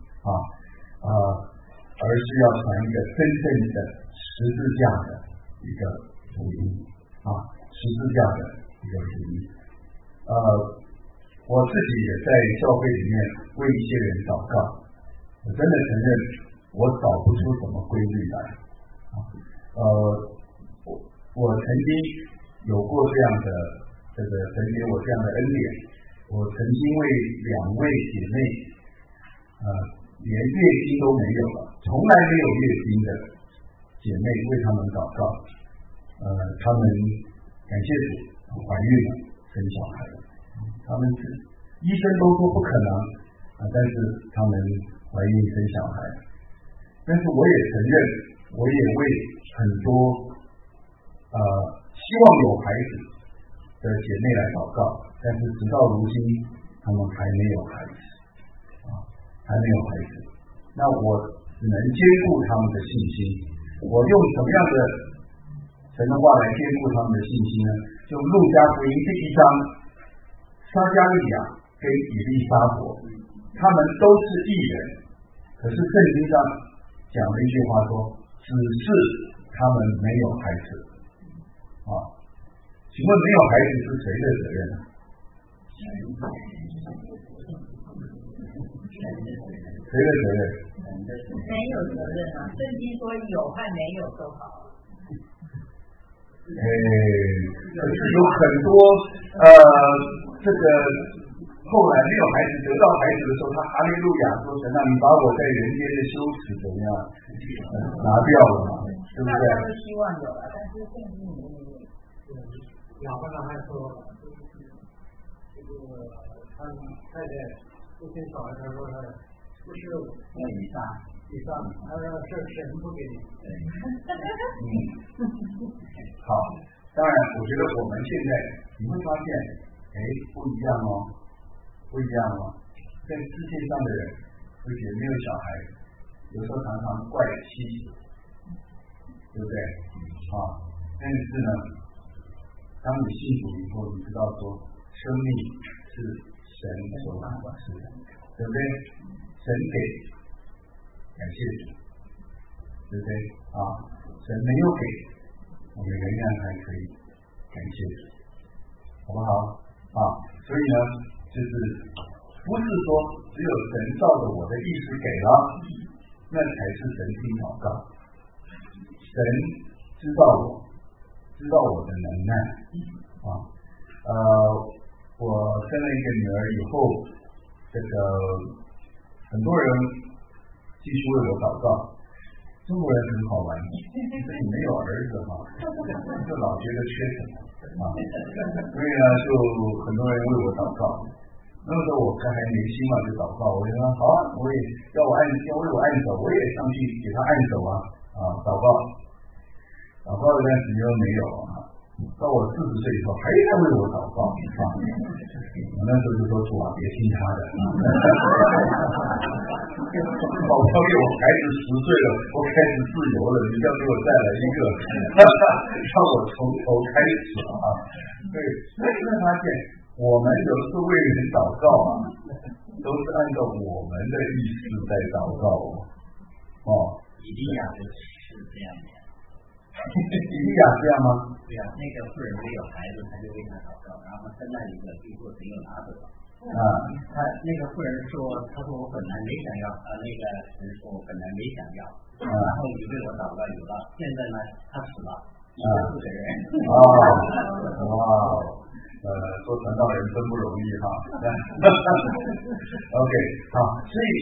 而是要传一个真正的十字架的一个福音十字架的一个福音。我自己也在教会里面为一些人祷告，我真的承认我找不出什么规律来我曾经有过这样的神给我这样的恩典，我曾经为2位姐妹连月经都没有了，从来没有月经的姐妹为他们祷告他们感谢主怀孕了生小孩了，他们医生都说不可能但是他们怀孕生小孩。但是我也承认，我也为很多希望有孩子的姐妹来祷告，但是直到如今他们还没有孩子还没有孩子。那我只能兼顾他们的信心。我用什么样的神的话来兼顾他们的信心呢？就路加福音第1章，撒迦利亚跟以利沙伯他们都是义人，可是圣经上讲了一句话说，只是他们没有孩子请问没有孩子是谁的责任谁的责任？ 没有责任圣经说有和没有都好可是有很多后来没有孩子得到孩子的时候，他哈利路亚说神你把我在人间的羞耻怎么样拿掉了嘛，对不对？ 大家都希望有但是圣经里面亚伯拉罕说他太太不生小孩，他说不是以撒，他说是神不给你好，当然我觉得我们现在你会发现不一样在世界上的人会觉得没有小孩有时候常常怪妻子，对不对但是呢，当你信主以后，你知道说生命是神所管事的，对不对？神给感谢主，对不对神没有给我们仍然还可以感谢主，好不好？ 所以呢，就是不是说只有神照着我的意思给了，那才是神听祷告。神知道我的能耐我生了一个女儿以后，这个很多人继续为我祷告。中国人很好玩，你没有儿子就老觉得缺什么所以呢，就很多人为我祷告。那个时候我还没心嘛，就祷告。我就说好我也要为我按手，我也上去给他按手祷告。祷告一段时间都没有到我40岁以后还在为我祷告我那时候就说主别听他的祷告给我孩子10岁了，我开始自由了，你要给我再来一个让我从头开始对，所以你会发现我们有时候为人祷告都是按照我们的意思在祷告以利亚就是这样的。 以利亚这样吗？ 对啊，那个妇人没有孩子，他就为他祷告，然后生了一个，最后神又拿走了。他那个妇人说，他说我本来没想要，那个神说我本来没想要，然后你为我祷告有了，现在呢他死了，一个负责人。 做传道人真不容易OK 所以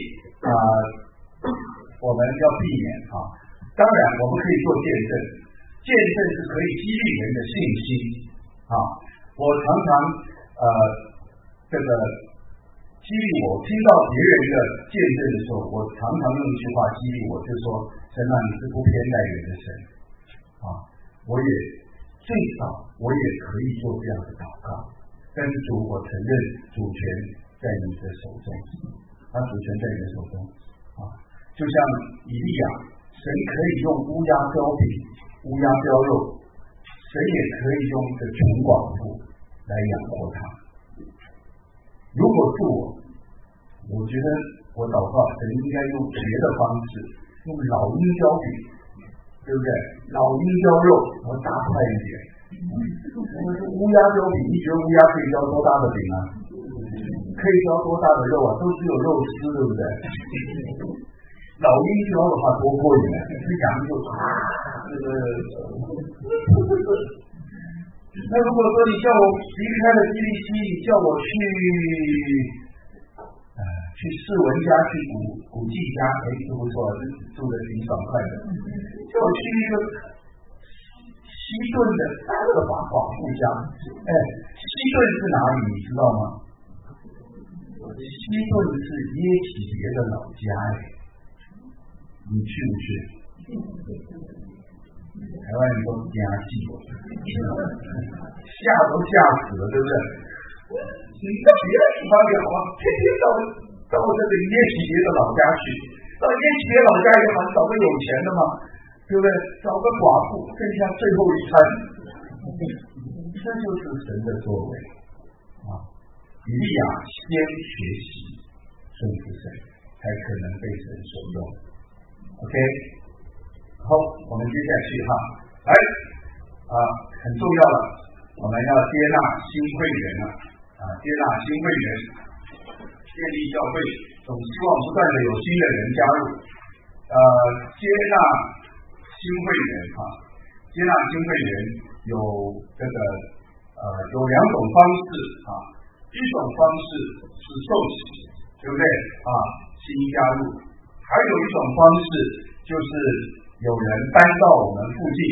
我们要避免当然我们可以做见证是可以激励人的信心我常常这个激励我听到别人的见证的时候，我常常用一句话激励我，就是说神你是不偏待人的神我也最少我也可以做这样的祷告，但是主我承认主权在你的手中主权在你的手中就像以利亚，神可以用乌鸦标饼乌鸦标肉，神也可以用一个穷寡妇来养活他。如果是我觉得我祷告神应该用别的方式，用老鹰标饼，对不对？老鹰标肉我大块一点乌鸦标饼，你觉得乌鸦可以标多大的饼可以标多大的肉都只有肉丝，对不对？老鹰标的话多过瘾这羊就那如果说你叫我离开了基利西，你叫我去士文家去古迹家就不错，住的挺爽快的。叫我去一个西顿的撒勒法寡妇家西顿是哪里你知道吗？西顿是耶洗别的老家你去不去？台湾人都加戏吓都吓死了，对不对？你到别的地方也好天天到这个耶洗别的老家去，到耶洗别老家也好，找个有钱的嘛，对不对？找个寡妇剩下最后一餐这就是神的作为以利亚先学习顺服神，才可能被神所用。OK， 好，我们接下去来很重要了，我们要接纳新会员接纳新会员，建立教会，总希望不断的有新的人加入。接纳新会员接纳新会员有这个有2种方式一种方式是受洗，对不对新加入，还有一种方式就是有人搬到我们附近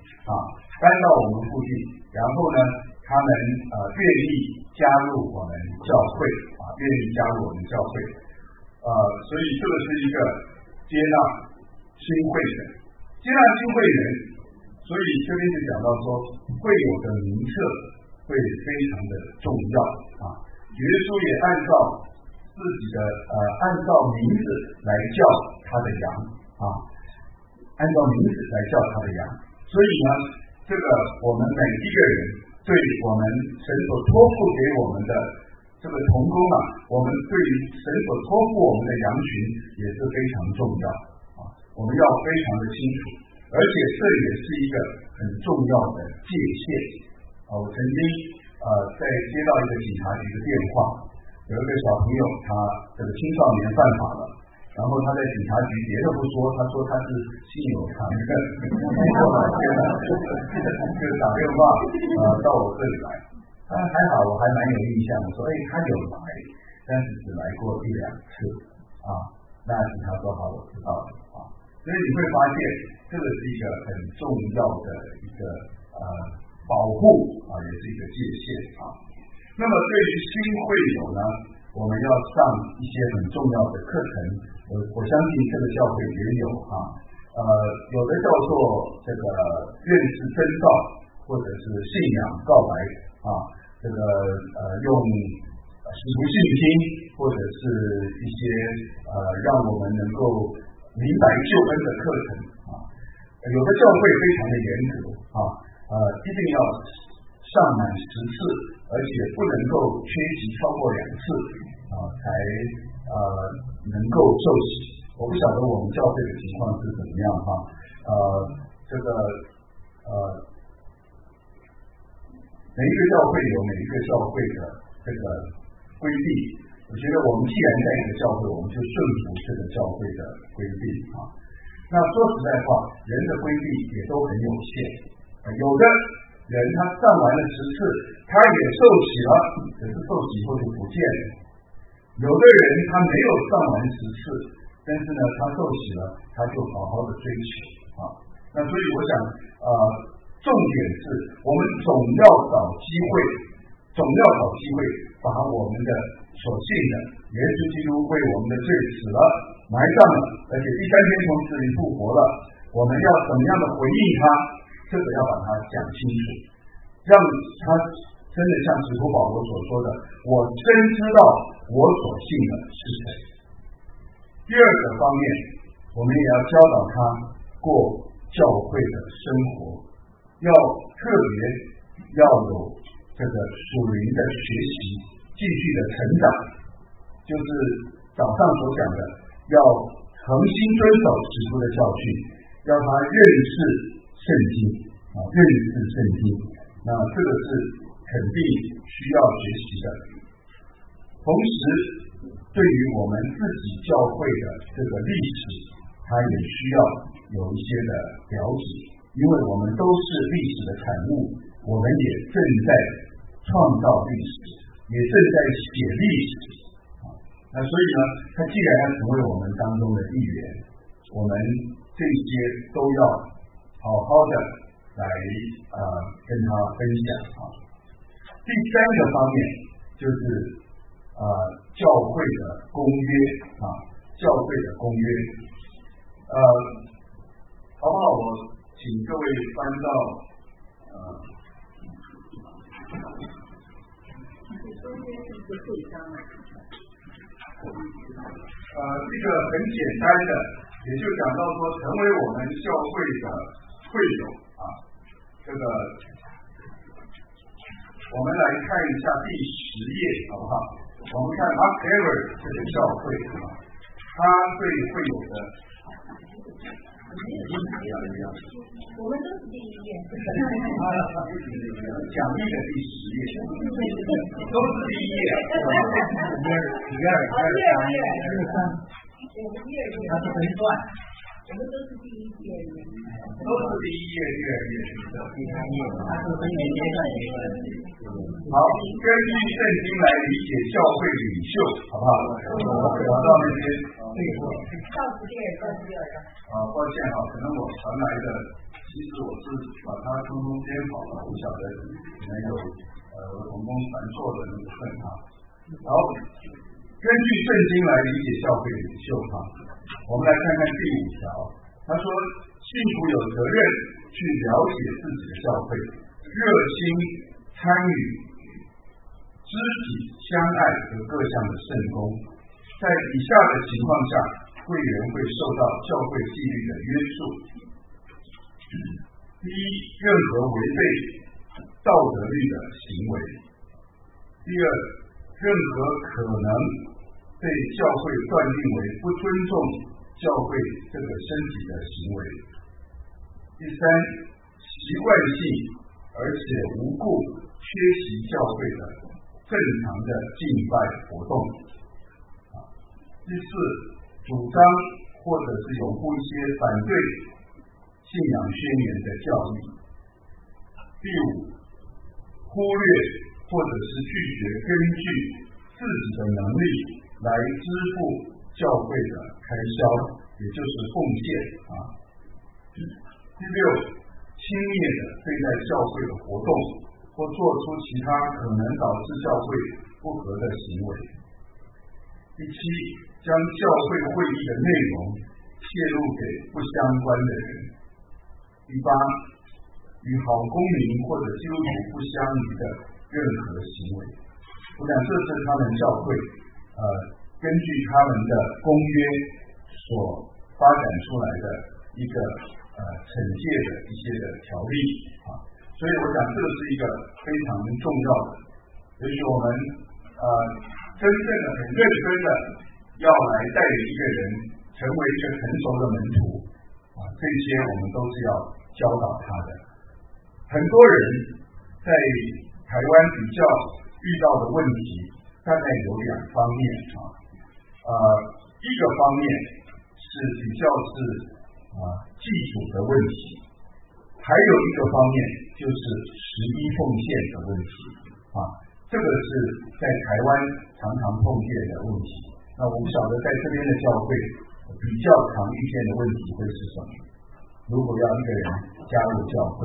然后呢他们愿意加入我们教会所以这个是一个接纳新会员，所以这边就讲到说会有的名册会非常的重要耶稣也按照自己的按照名字来叫他的羊按照名字来叫他的羊，所以呢这个我们每一个人对我们神所托付给我们的这个同工我们对于神所托付我们的羊群也是非常重要我们要非常的清楚，而且这也是一个很重要的界限我曾经在接到一个警察局的电话，有一个小朋友他这个青少年犯法了，然后他在警察局别的不说，他说他是性有残忍，我老天呐，就打电话到我这里来，还好我还蛮有印象，我说他有来，但是只来过1-2次啊。那警察说好，我知道了啊。所以你会发现，这个是一个很重要的一个保护啊，也是一个界限啊。那么对于新会友呢，我们要上一些很重要的课程，我相信这个教会也有啊。有的叫做这个认识真道，或者是信仰告白啊，这个用使徒信心，或者是一些让我们能够明白救恩的课程啊。有的教会非常的严格啊，一定要上满10次，而且不能够缺席超过2次啊，才能够受洗。我不晓得我们教会的情况是怎么样哈，这个每一个教会有每一个教会的这个规定，我觉得我们既然在一个教会，我们就顺服这个教会的规定啊。那说实在话，人的规定也都很有限，有的人他上完了10次，他也受洗了，可是受洗以后就不见了；有的人他没有上完10次，但是呢，他受洗了，他就好好的追求啊。那所以我想，重点是我们总要找机会，把我们的所信的耶稣基督为我们的罪死了，埋葬了，而且第3天从死里复活了，我们要怎么样的回应他，这个要把它讲清楚，让他真的像使徒保罗所说的，我真知道我所信的是谁。第二个方面，我们也要教导他过教会的生活，要特别要有这个属灵的学习，继续的成长，就是早上所讲的，要恒心遵守使徒的教训，要他认识圣经啊，认识圣经。那这个是肯定需要学习的。同时，对于我们自己教会的这个历史，他也需要有一些的了解，因为我们都是历史的产物，我们也正在创造历史，也正在写历史。那所以呢，他既然要成为我们当中的一员，我们这些都要好好的来跟他分享啊。第3个方面就是教会的公约啊，教会的公约，好不好？我请各位翻到这个很简单的，也就讲到说，成为我们教会的会友啊，这个我们来看一下第10页，好不好？我们看 Mark Ever 这个教会啊，他对会友的我们都是第1页， 讲义的第10页，都是第1页，第二它是分段。 我们都是第1页， 都是第1页、第2页、第3页， 它是分阶段一个。 好，根据圣经来理解教会领袖，好不好？我到那边到12章。 抱歉啊，可能我传来的，其实我是把它通通编好了，不晓得可能有同工传错的那个份啊。好，根据圣经来理解教会领袖哈，我们来看看第5条，他说信徒有责任去了解自己的教会，热心参与肢体相爱和各项的圣功，在以下的情况下，会员会受到教会纪律的约束。第一，任何违背道德律的行为；第二，任何可能被教会断定为不尊重教会这个身体的行为；第三，习惯性而且无故去缺席教会的正常的敬拜活动。第四，主张或者是拥护一些反对信仰宣言的教义。第五，忽略或者是拒绝根据自己的能力来支付教会的开销，也就是奉献第六，轻蔑的对待教会的活动，或做出其他可能导致教会不合的行为。第七，将教会会议的内容泄露给不相关的人。第八，与好公民或者基督徒不相宜的任何行为。我想这是他们教会根据他们的公约所发展出来的一个惩戒的一些的条例所以我想这是一个非常重要的，也许我们真正的很认真的要来带领一个人成为一个成熟的门徒这些我们都是要教导他的。很多人在台湾比较遇到的问题大概有两方面一个方面是比较是祭祖的问题，还有一个方面就是11奉献的问题这个是在台湾常常碰见的问题。那我不晓得在这边的教会比较常遇见的问题会是什么？如果要一个人加入教会，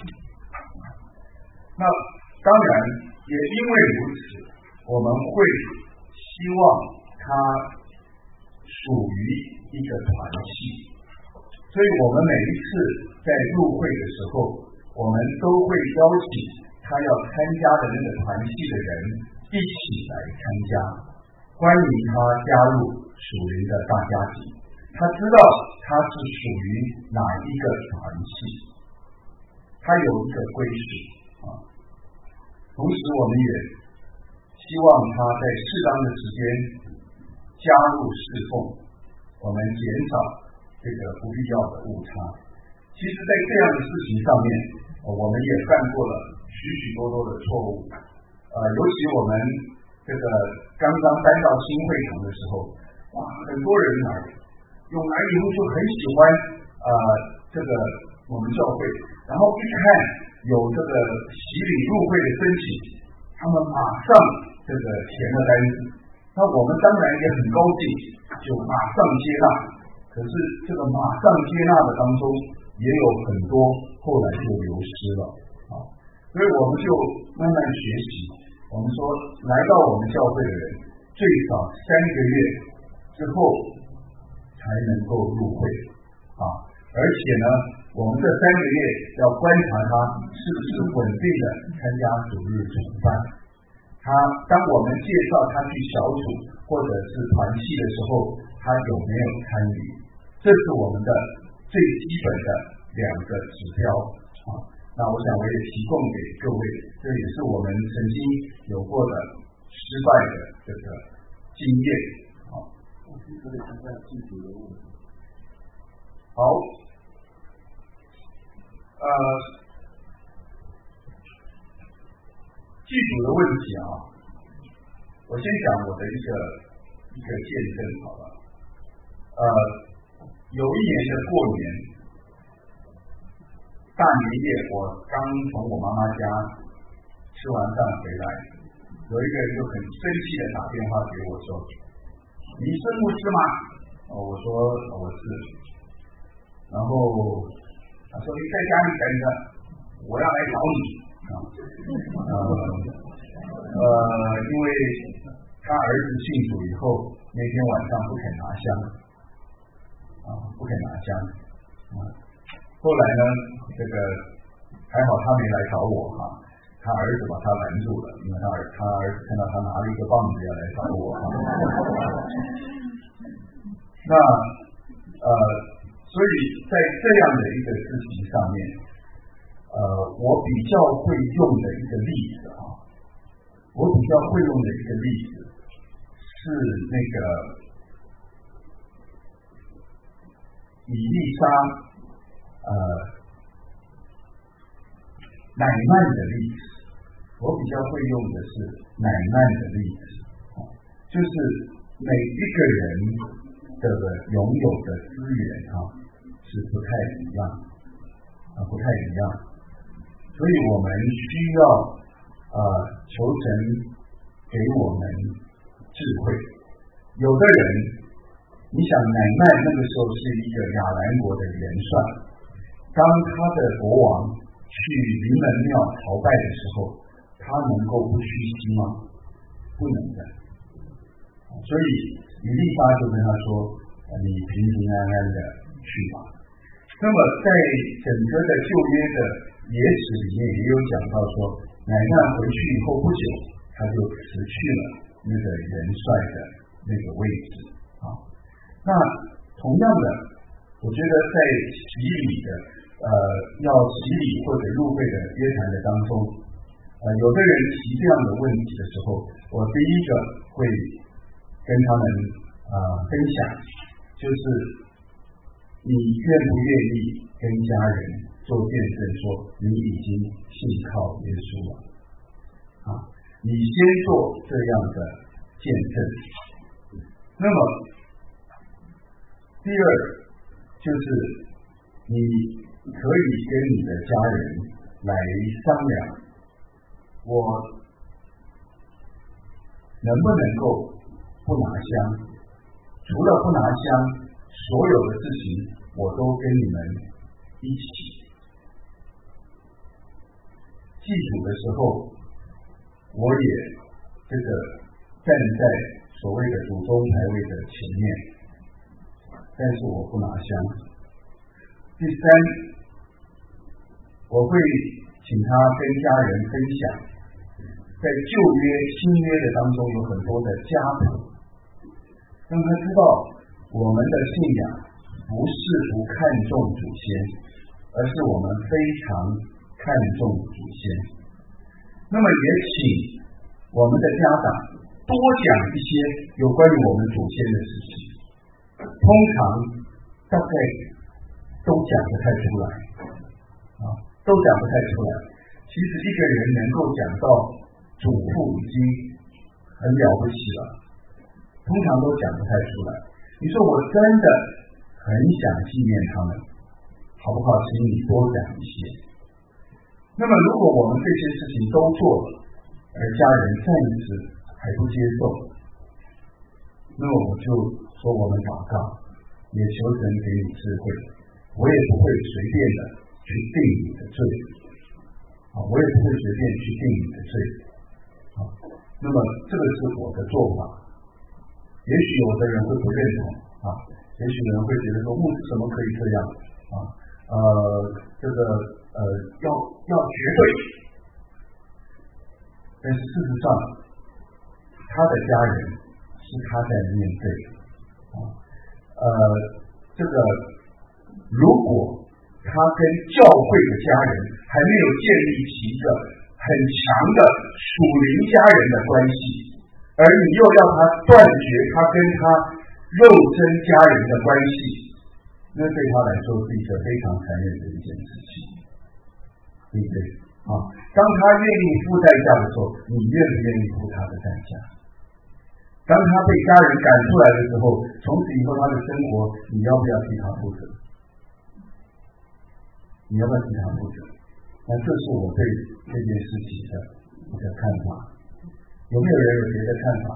那当然也因为如此，我们会希望它属于一个团契，所以我们每一次在入会的时候，我们都会邀请他要参加的那个团契的人一起来参加，欢迎他加入属灵的大家庭。他知道他是属于哪一个团契，他有一个归属同时我们也希望他在适当的时间加入侍奉，我们减少这个不必要的误差。其实在这样的事情上面我们也犯过了许多的错误尤其我们这个刚刚搬到新会堂的时候很多人来以后就很喜欢这个我们教会，然后一看有这个洗礼入会的申请，他们马上这个填了单子，那我们当然也很高兴，就马上接纳。可是这个马上接纳的当中也有很多后来就流失了所以我们就慢慢学习，我们说来到我们教会的人最少3个月之后才能够入会而且呢我们这3个月要观察他是不是稳定的参加主日主办，当我们介绍他去小组或者是团契的时候，他有没有参与，这是我们的最基本的2个指标那我想我也提供给各位，这也是我们曾经有过的失败的这个经验这里看看祭祖的问题。 好祭祖的问题我先讲我的一个见证好了有一年的过年大年夜，我刚从我妈妈家吃完饭回来，有一个人就很生气的打电话给我说，你是牧师吗？我说我是，然后他说你在家里等着，我要来找你因为他儿子信主以后，那天晚上不肯拿香不肯拿香后来呢这个还好他没来找我他儿子把他拦住了，因为他儿子看到他拿了一个棒子要来找我那所以在这样的一个事情上面我比较会用的一个例子我比较会用的一个例子是那个以利沙乃縵的例子我比较会用的是乃曼的例子，就是每一个人的拥有的资源是不太一样，不太一样，所以我们需要求神给我们智慧。有的人，你想乃曼那个时候是一个亚兰国的元帅，当他的国王去临门庙朝拜的时候，他能够不屈膝吗？不能的。所以以利沙就跟他说：“你平平安安的去吧。”那么在整个的旧约的野史里面也有讲到说，乃曼回去以后不久，他就辞去了那个元帅的那个位置那同样的，我觉得在洗礼的要洗礼或者入会的约谈的当中，有的人提这样的问题的时候，我第一个会跟他们分享，就是你愿不愿意跟家人做见证，说你已经信靠耶稣了你先做这样的见证。那么第二就是你可以跟你的家人来商量，我能不能够不拿香？除了不拿香，所有的事情我都跟你们一起。祭祖的时候，我也站在所谓的祖宗牌位的前面，但是我不拿香。第三，我会请他跟家人分享，在旧约、新约的当中有很多的家谱，让他知道我们的信仰不是不看重祖先，而是我们非常看重祖先。那么也请我们的家长多讲一些有关于我们祖先的事情，通常大概都讲不太出来都讲不太出来。其实一个人能够讲到祖父已经很了不起了，通常都讲不太出来。你说我真的很想纪念他们，好不好？请你多讲一些。那么如果我们这些事情都做了，而家人暂时还不接受，那么我就说我们祷告，也求神给你智慧，我也不会随便的去定你的罪我也不会随便去定你的罪那么这个是我的做法。也许有的人会不认同也许有人会觉得说牧师怎么可以这样要绝对，但是事实上他的家人是他在面对如果他跟教会的家人还没有建立起一个很强的属灵家人的关系，而你又要他断绝他跟他肉身家人的关系，那对他来说是一个非常残忍的一件事情，对不对当他愿意付代价的时候，你愿不愿意付他的代价？当他被家人赶出来的时候，从此以后他的生活，你要不要替他负责？你要不要替他负责？那这是我对这件事情的一个看法。有没有人有别的看法？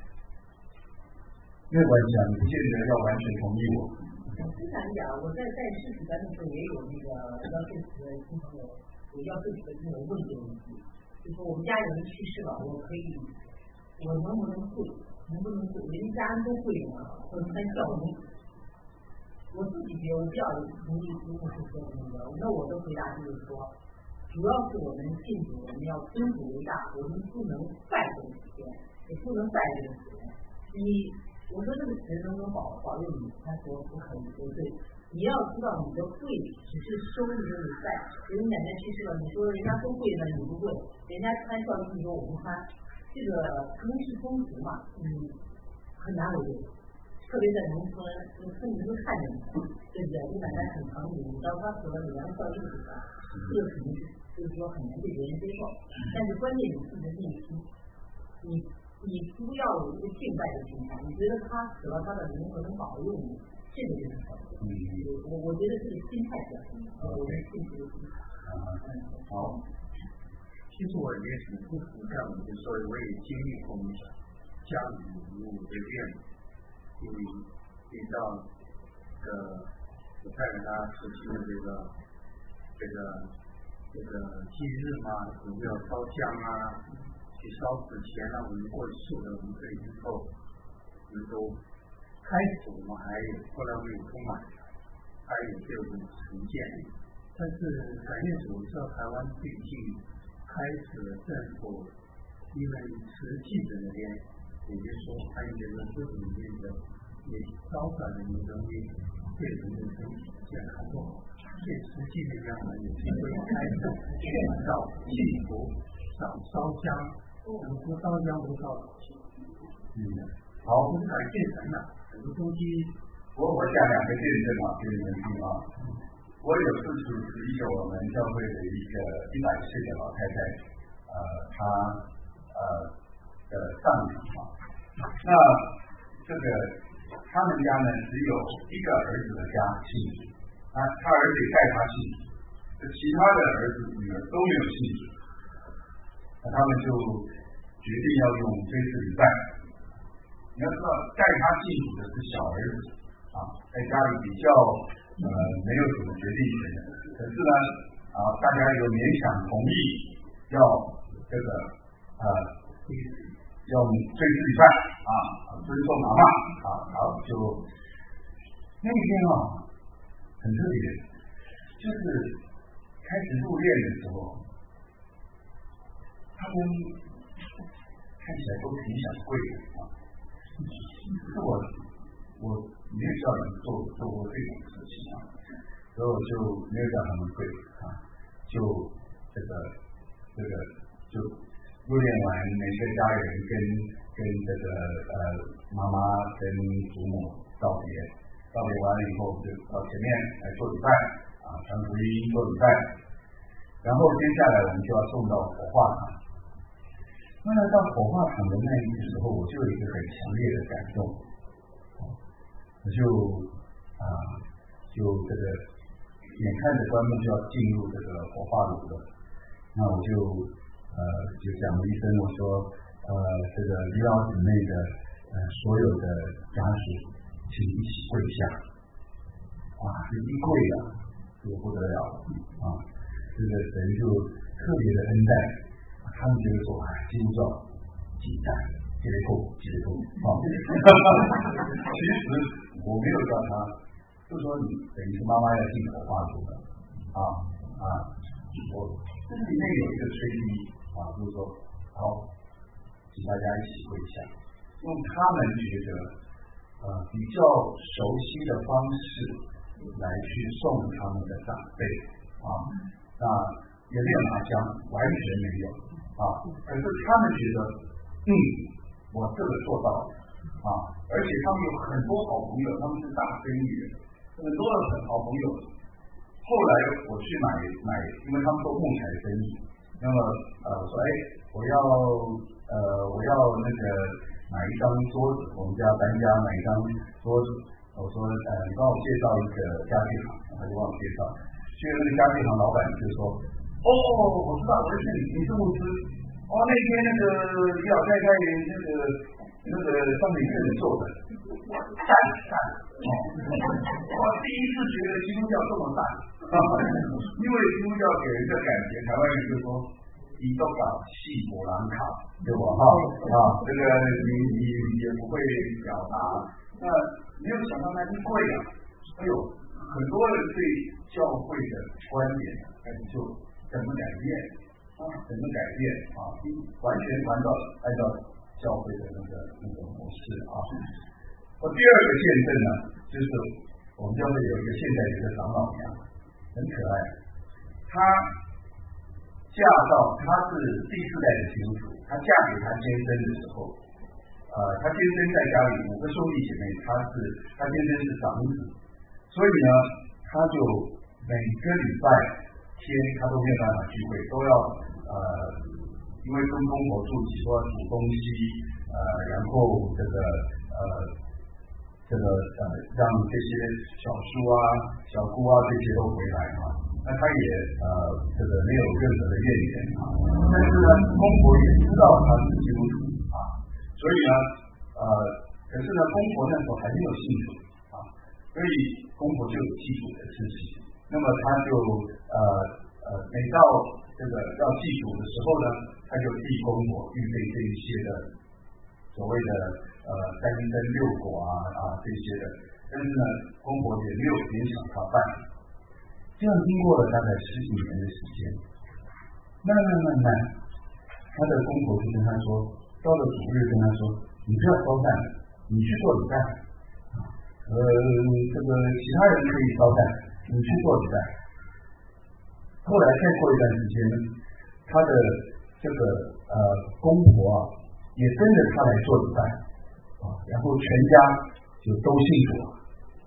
没有关系你不见得要完全同意我。 经常讲，我在事实的时候也有那个要对此的经常我要对此的这种问这个问题，就说我们家有人去世了，我能不能会？人家都会嘛，或者在教育。我自己觉得我比较同意师傅是说的那我的回答就是说，主要是我们信主，我们要尊主为大，我们不能拜这个时间，也不能拜这个时间。我说这个时能不能保佑你？他说不可以，不对。你要知道你的会只是收你的礼拜，人奶奶去世了，你说人家都会了，你不会，人家穿教衣，你说我不穿，这个可能是风俗嘛，很难为力。特别在农村，村民都看着你，对不对？你奶奶很疼你，你到他死了，你让教育给他，这个肯定是就是说很难被别人接受。但是关键你自己的内心，你不要有一个敬拜的心态，你觉得他死了，他的灵魂能保佑你，这个就是好的。我觉得这个心态比较重要，我的信心的心态。 好。 其实我也是不服这样的，所以我也经历过家里有的店，遇到我太太她实行的这个忌日嘛，我们要烧香啊，去烧纸钱啊，我们过去的我们这以后，我们都开始我们还有后来我们有充满，还有这种成见，但是感谢主，知道台湾最近开始了政府因为实际的那边，也就是说还有这个社会里面的也招出来的一个对人的身体健康不好，所以实际的这样的有机会开始劝导信徒少烧香，不烧香不烧好，我们感谢神了，很多东西。 我讲两个见证啊，给你们听啊。我有次主持一个我们教会的一个100岁的老太太，她的丧礼啊。那这个他们家呢只有一个儿子的家信主，他儿子也带他信主，其他的儿子女儿都没有信主。那他们就决定要用追思礼拜。你要知道，带他信主的是小儿子啊，在家里比较没有什么决定权的。可是呢大家又勉强同意要这个要追思礼拜尊重妈妈然后就那天很特别，就是开始入殓的时候，他们看起来都挺想跪的可是我没有叫人做过这种事情所以我就没有叫他们跪就就入殓完，每个家人跟这个妈妈跟祖母道别完了以后，就到前面来做礼拜传福音做礼拜，然后接下来我们就要送到火化场。那到火化场的那一个时候，我就有一个很强烈的感动，我就这个眼看着棺木就要进入这个火化炉了，那我就讲了一声，我说这个李老姊妹的所有的家属，请一起跪下。这一跪这个不得了这个神就特别的恩待，他们觉得说基督教紧张结构其实我没有叫他，就说你等于是妈妈要进火化炉了我这里面有一个催逼就是说好，请大家一起跪下，用他们觉得比较熟悉的方式来去送他们的长辈那也没有拿香，完全没有可是他们觉得我这个做到了而且他们有很多好朋友，他们是大生意人，很多的好朋友。后来我去买，因为他们做木材生意，那么我说我要那个买一张桌子，我们家搬家买一张桌子，我说你帮我介绍一个家具行，他就帮我介绍，去那个家具行老板就说我知道，我认识你是牧师那天那个李老太太那个上面一个人做的赞我第一次觉得基督教这么赞因为基督教给人的感觉，台湾人就说你都搞戏果兰卡对吧这个你也不会表达，那没有想到那一跪很多人对教会的观点开始就怎么改变完全按照教会的那个模式我第二个见证呢，就是我们教会有一个现在有一个长老娘，很可爱，她是第4代的基督徒，她嫁给她先生的时候她先生在家里5个兄弟姐妹，她先生是长子，所以呢她就每个礼拜天他都没有办法聚会，都要因为跟公婆住一起都要煮东西，然后让这些小叔啊、小姑啊这些都回来啊。那他也没有任何的怨言啊。但是呢，公婆也知道他是基督徒啊，所以呢可是呢，公婆那时候还没有信主啊，所以公婆就有祭祖的事情。那么他就每到要祭祖的时候呢，他就替公婆预备这一些的所谓的三牲六果这些的，但是呢，公婆也没有勉强他办。这样经过了大概10几年的时间，慢慢，他的公婆就跟他说，到了主日跟他说，你不要烧饭，你去做礼拜，其他人可以烧饭，你去做礼拜。后来再过一段时间，他的公婆也跟着他来做礼拜然后全家就都信主了，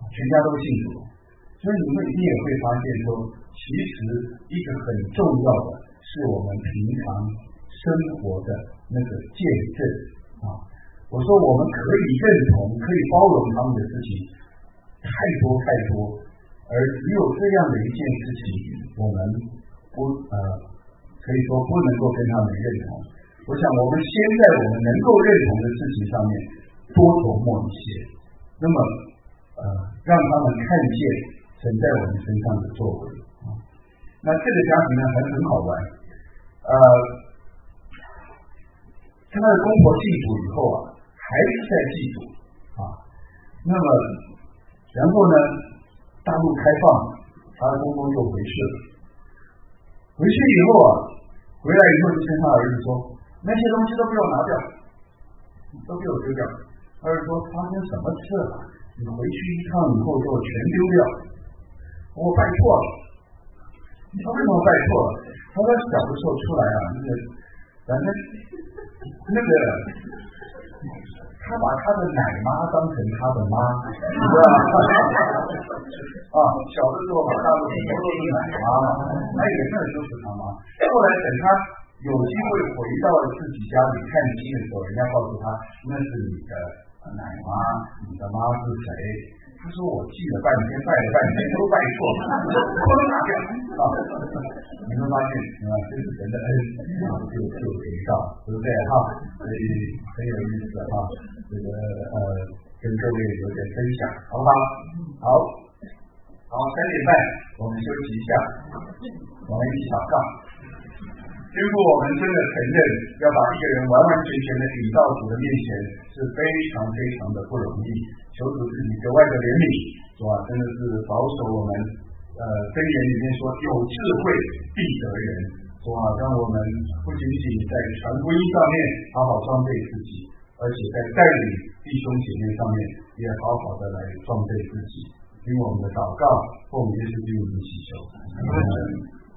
所以你也会发现说，其实一个很重要的是我们平常生活的那个见证我说我们可以认同，可以包容他们的事情太多，而只有这样的一件事情，我们可以说不能够跟他们认同。我想我们先在我们能够认同的事情上面多琢磨一些，那么让他们看见神在我们身上的作为那这个家庭呢很好玩他的公婆祭祖以后还是在祭祖那么然后呢大陆开放，他的公公就回去了。回去以后回来以后就跟他儿子说，那些东西都给我拿掉，都给我丢掉。儿子说发生什么事了？你回去一趟以后给我全丢掉。我拜错了。他为什么拜错了？他说小的时候出来反正他把他的奶妈当成他的妈，你知道吗？小的时候把大陆很多都是奶妈嘛，他也那时候是他妈。后来等他有机会回到自己家里看亲的时候，人家告诉他那是你的奶妈，你的妈是谁？他说我记了半天，拜了半天都拜错了，都拿掉你会发现这是神的恩就给到，对不对所以很有意思跟各位有点分享，好不好？好，3点半我们休息一下，我们一起祷告。因为我们真的承认要把一个人完完全全的领到主的面前是非常的不容易，求主自己格外的怜悯，是吧？真的是保守我们箴言里面说有智慧必得人，是吧？让我们不仅仅在传福音上面好好装备自己，而且在带领弟兄姐妹上面也好好的来装备自己。听我们的祷告，奉耶稣基督的祈求。